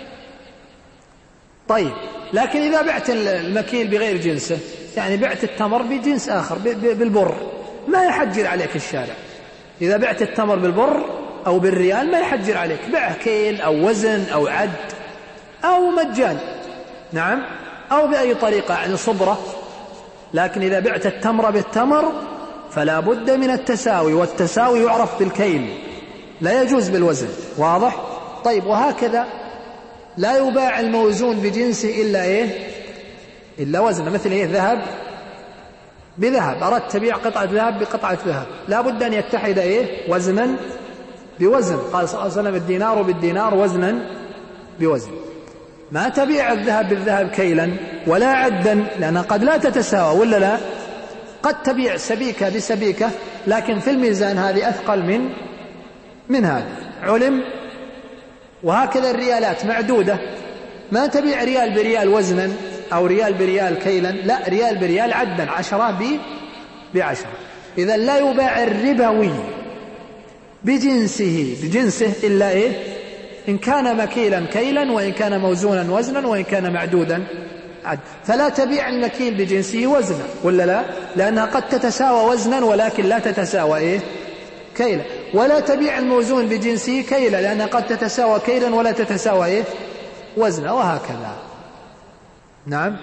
طيب لكن إذا بعت المكيل بغير جنسه، يعني بعت التمر بجنس آخر بالبر، ما يحجر عليك الشارع. إذا بعت التمر بالبر أو بالريال ما يحجر عليك، بيع كيل أو وزن أو عد أو مجان، نعم، أو بأي طريقة يعني صبرة. لكن إذا بعت التمر بالتمر فلا بد من التساوي، والتساوي يعرف بالكيل، لا يجوز بالوزن. واضح؟ طيب وهكذا لا يباع الموزون بجنسه إلا إيه؟ إلا وزن. مثل إيه؟ ذهب بذهب، أردت تبيع قطعة ذهب بقطعة ذهب، لا بد أن يتحد إيه؟ وزنا بوزن. قال صلى الله عليه وسلم الدينار بالدينار وزنا بوزن. ما تبيع الذهب بالذهب كيلا ولا عدا، لأنها قد لا تتساوى، ولا لا؟ قد تبيع سبيكة بسبيكة لكن في الميزان هذه أثقل من من هذا، علم. وهكذا الريالات معدودة، ما تبيع ريال بريال وزنا أو ريال بريال كيلا، لا، ريال بريال عدا، عشرة بعشرة. إذا لا يباع الربوي بجنسه بجنسه إلا إيه؟ إن كان مكيلا كيلا، وإن كان موزونا وزنا، وإن كان معدودا عد. فلا تبيع المكيل بجنسه وزنا، ولا لا؟ لأنها قد تتساوى وزنا ولكن لا تتساوى إيه؟ كيلا. ولا تبيع الموزون بجنسه كيلا، لأنها قد تتساوى كيلا ولا تتساوى إيه؟ وزنا، وهكذا. نعم.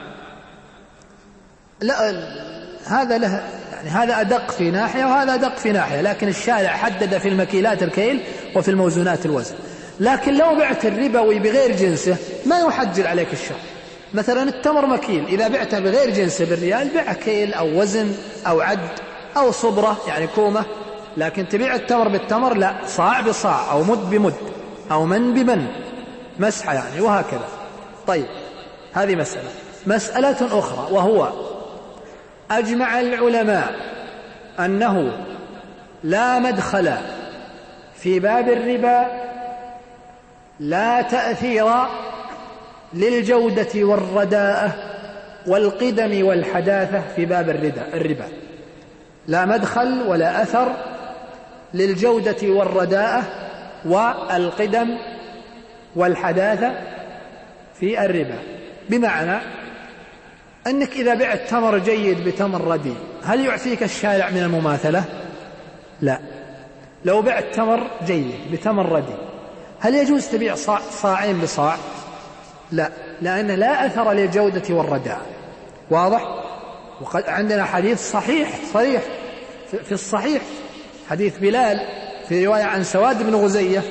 لا، هذا له يعني هذا أدق في ناحية وهذا أدق في ناحية، لكن الشارع حدد في المكيلات الكيل وفي الموزونات الوزن. لكن لو بعت الربوي بغير جنسه ما يحجر عليك الشرع. مثلا التمر مكيل، إذا بعته بغير جنسه بالريال بيع كيل أو وزن أو عد أو صبرة يعني كومة. لكن تبيع التمر بالتمر لا، صاع بصاع أو مد بمد أو من بمن، مسحة يعني، وهكذا. طيب هذه مسألة. مسألة أخرى، وهو أجمع العلماء أنه لا مدخل في باب الربا، لا تأثير للجودة والرداءة والقدم والحداثة في باب الربا. لا مدخل ولا أثر للجودة والرداءة والقدم والحداثة في الربا. بمعنى أنك إذا بعت تمر جيد بتمر رديء هل يعفيك الشارع من المماثلة؟ لا. لو بعت تمر جيد بتمر رديء هل يجوز تبيع صاع صاعين بصاع؟ لا، لأن لا أثر للجودة والرداء. واضح؟ وقد عندنا حديث صحيح صريح في الصحيح، حديث بلال في رواية عن سواد بن غزية،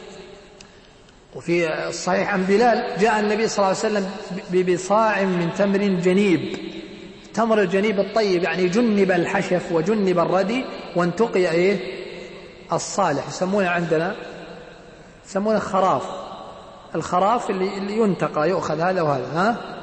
وفي الصحيح عن بلال جاء النبي صلى الله عليه وسلم ببصاع من تمر جنيب. تمر الجنيب الطيب يعني جنب الحشف وجنب الردي وانتقي إيه؟ الصالح. يسمونه عندنا يسمونه خراف، الخراف اللي, اللي ينتقى، يؤخذ هذا وهذا، ها؟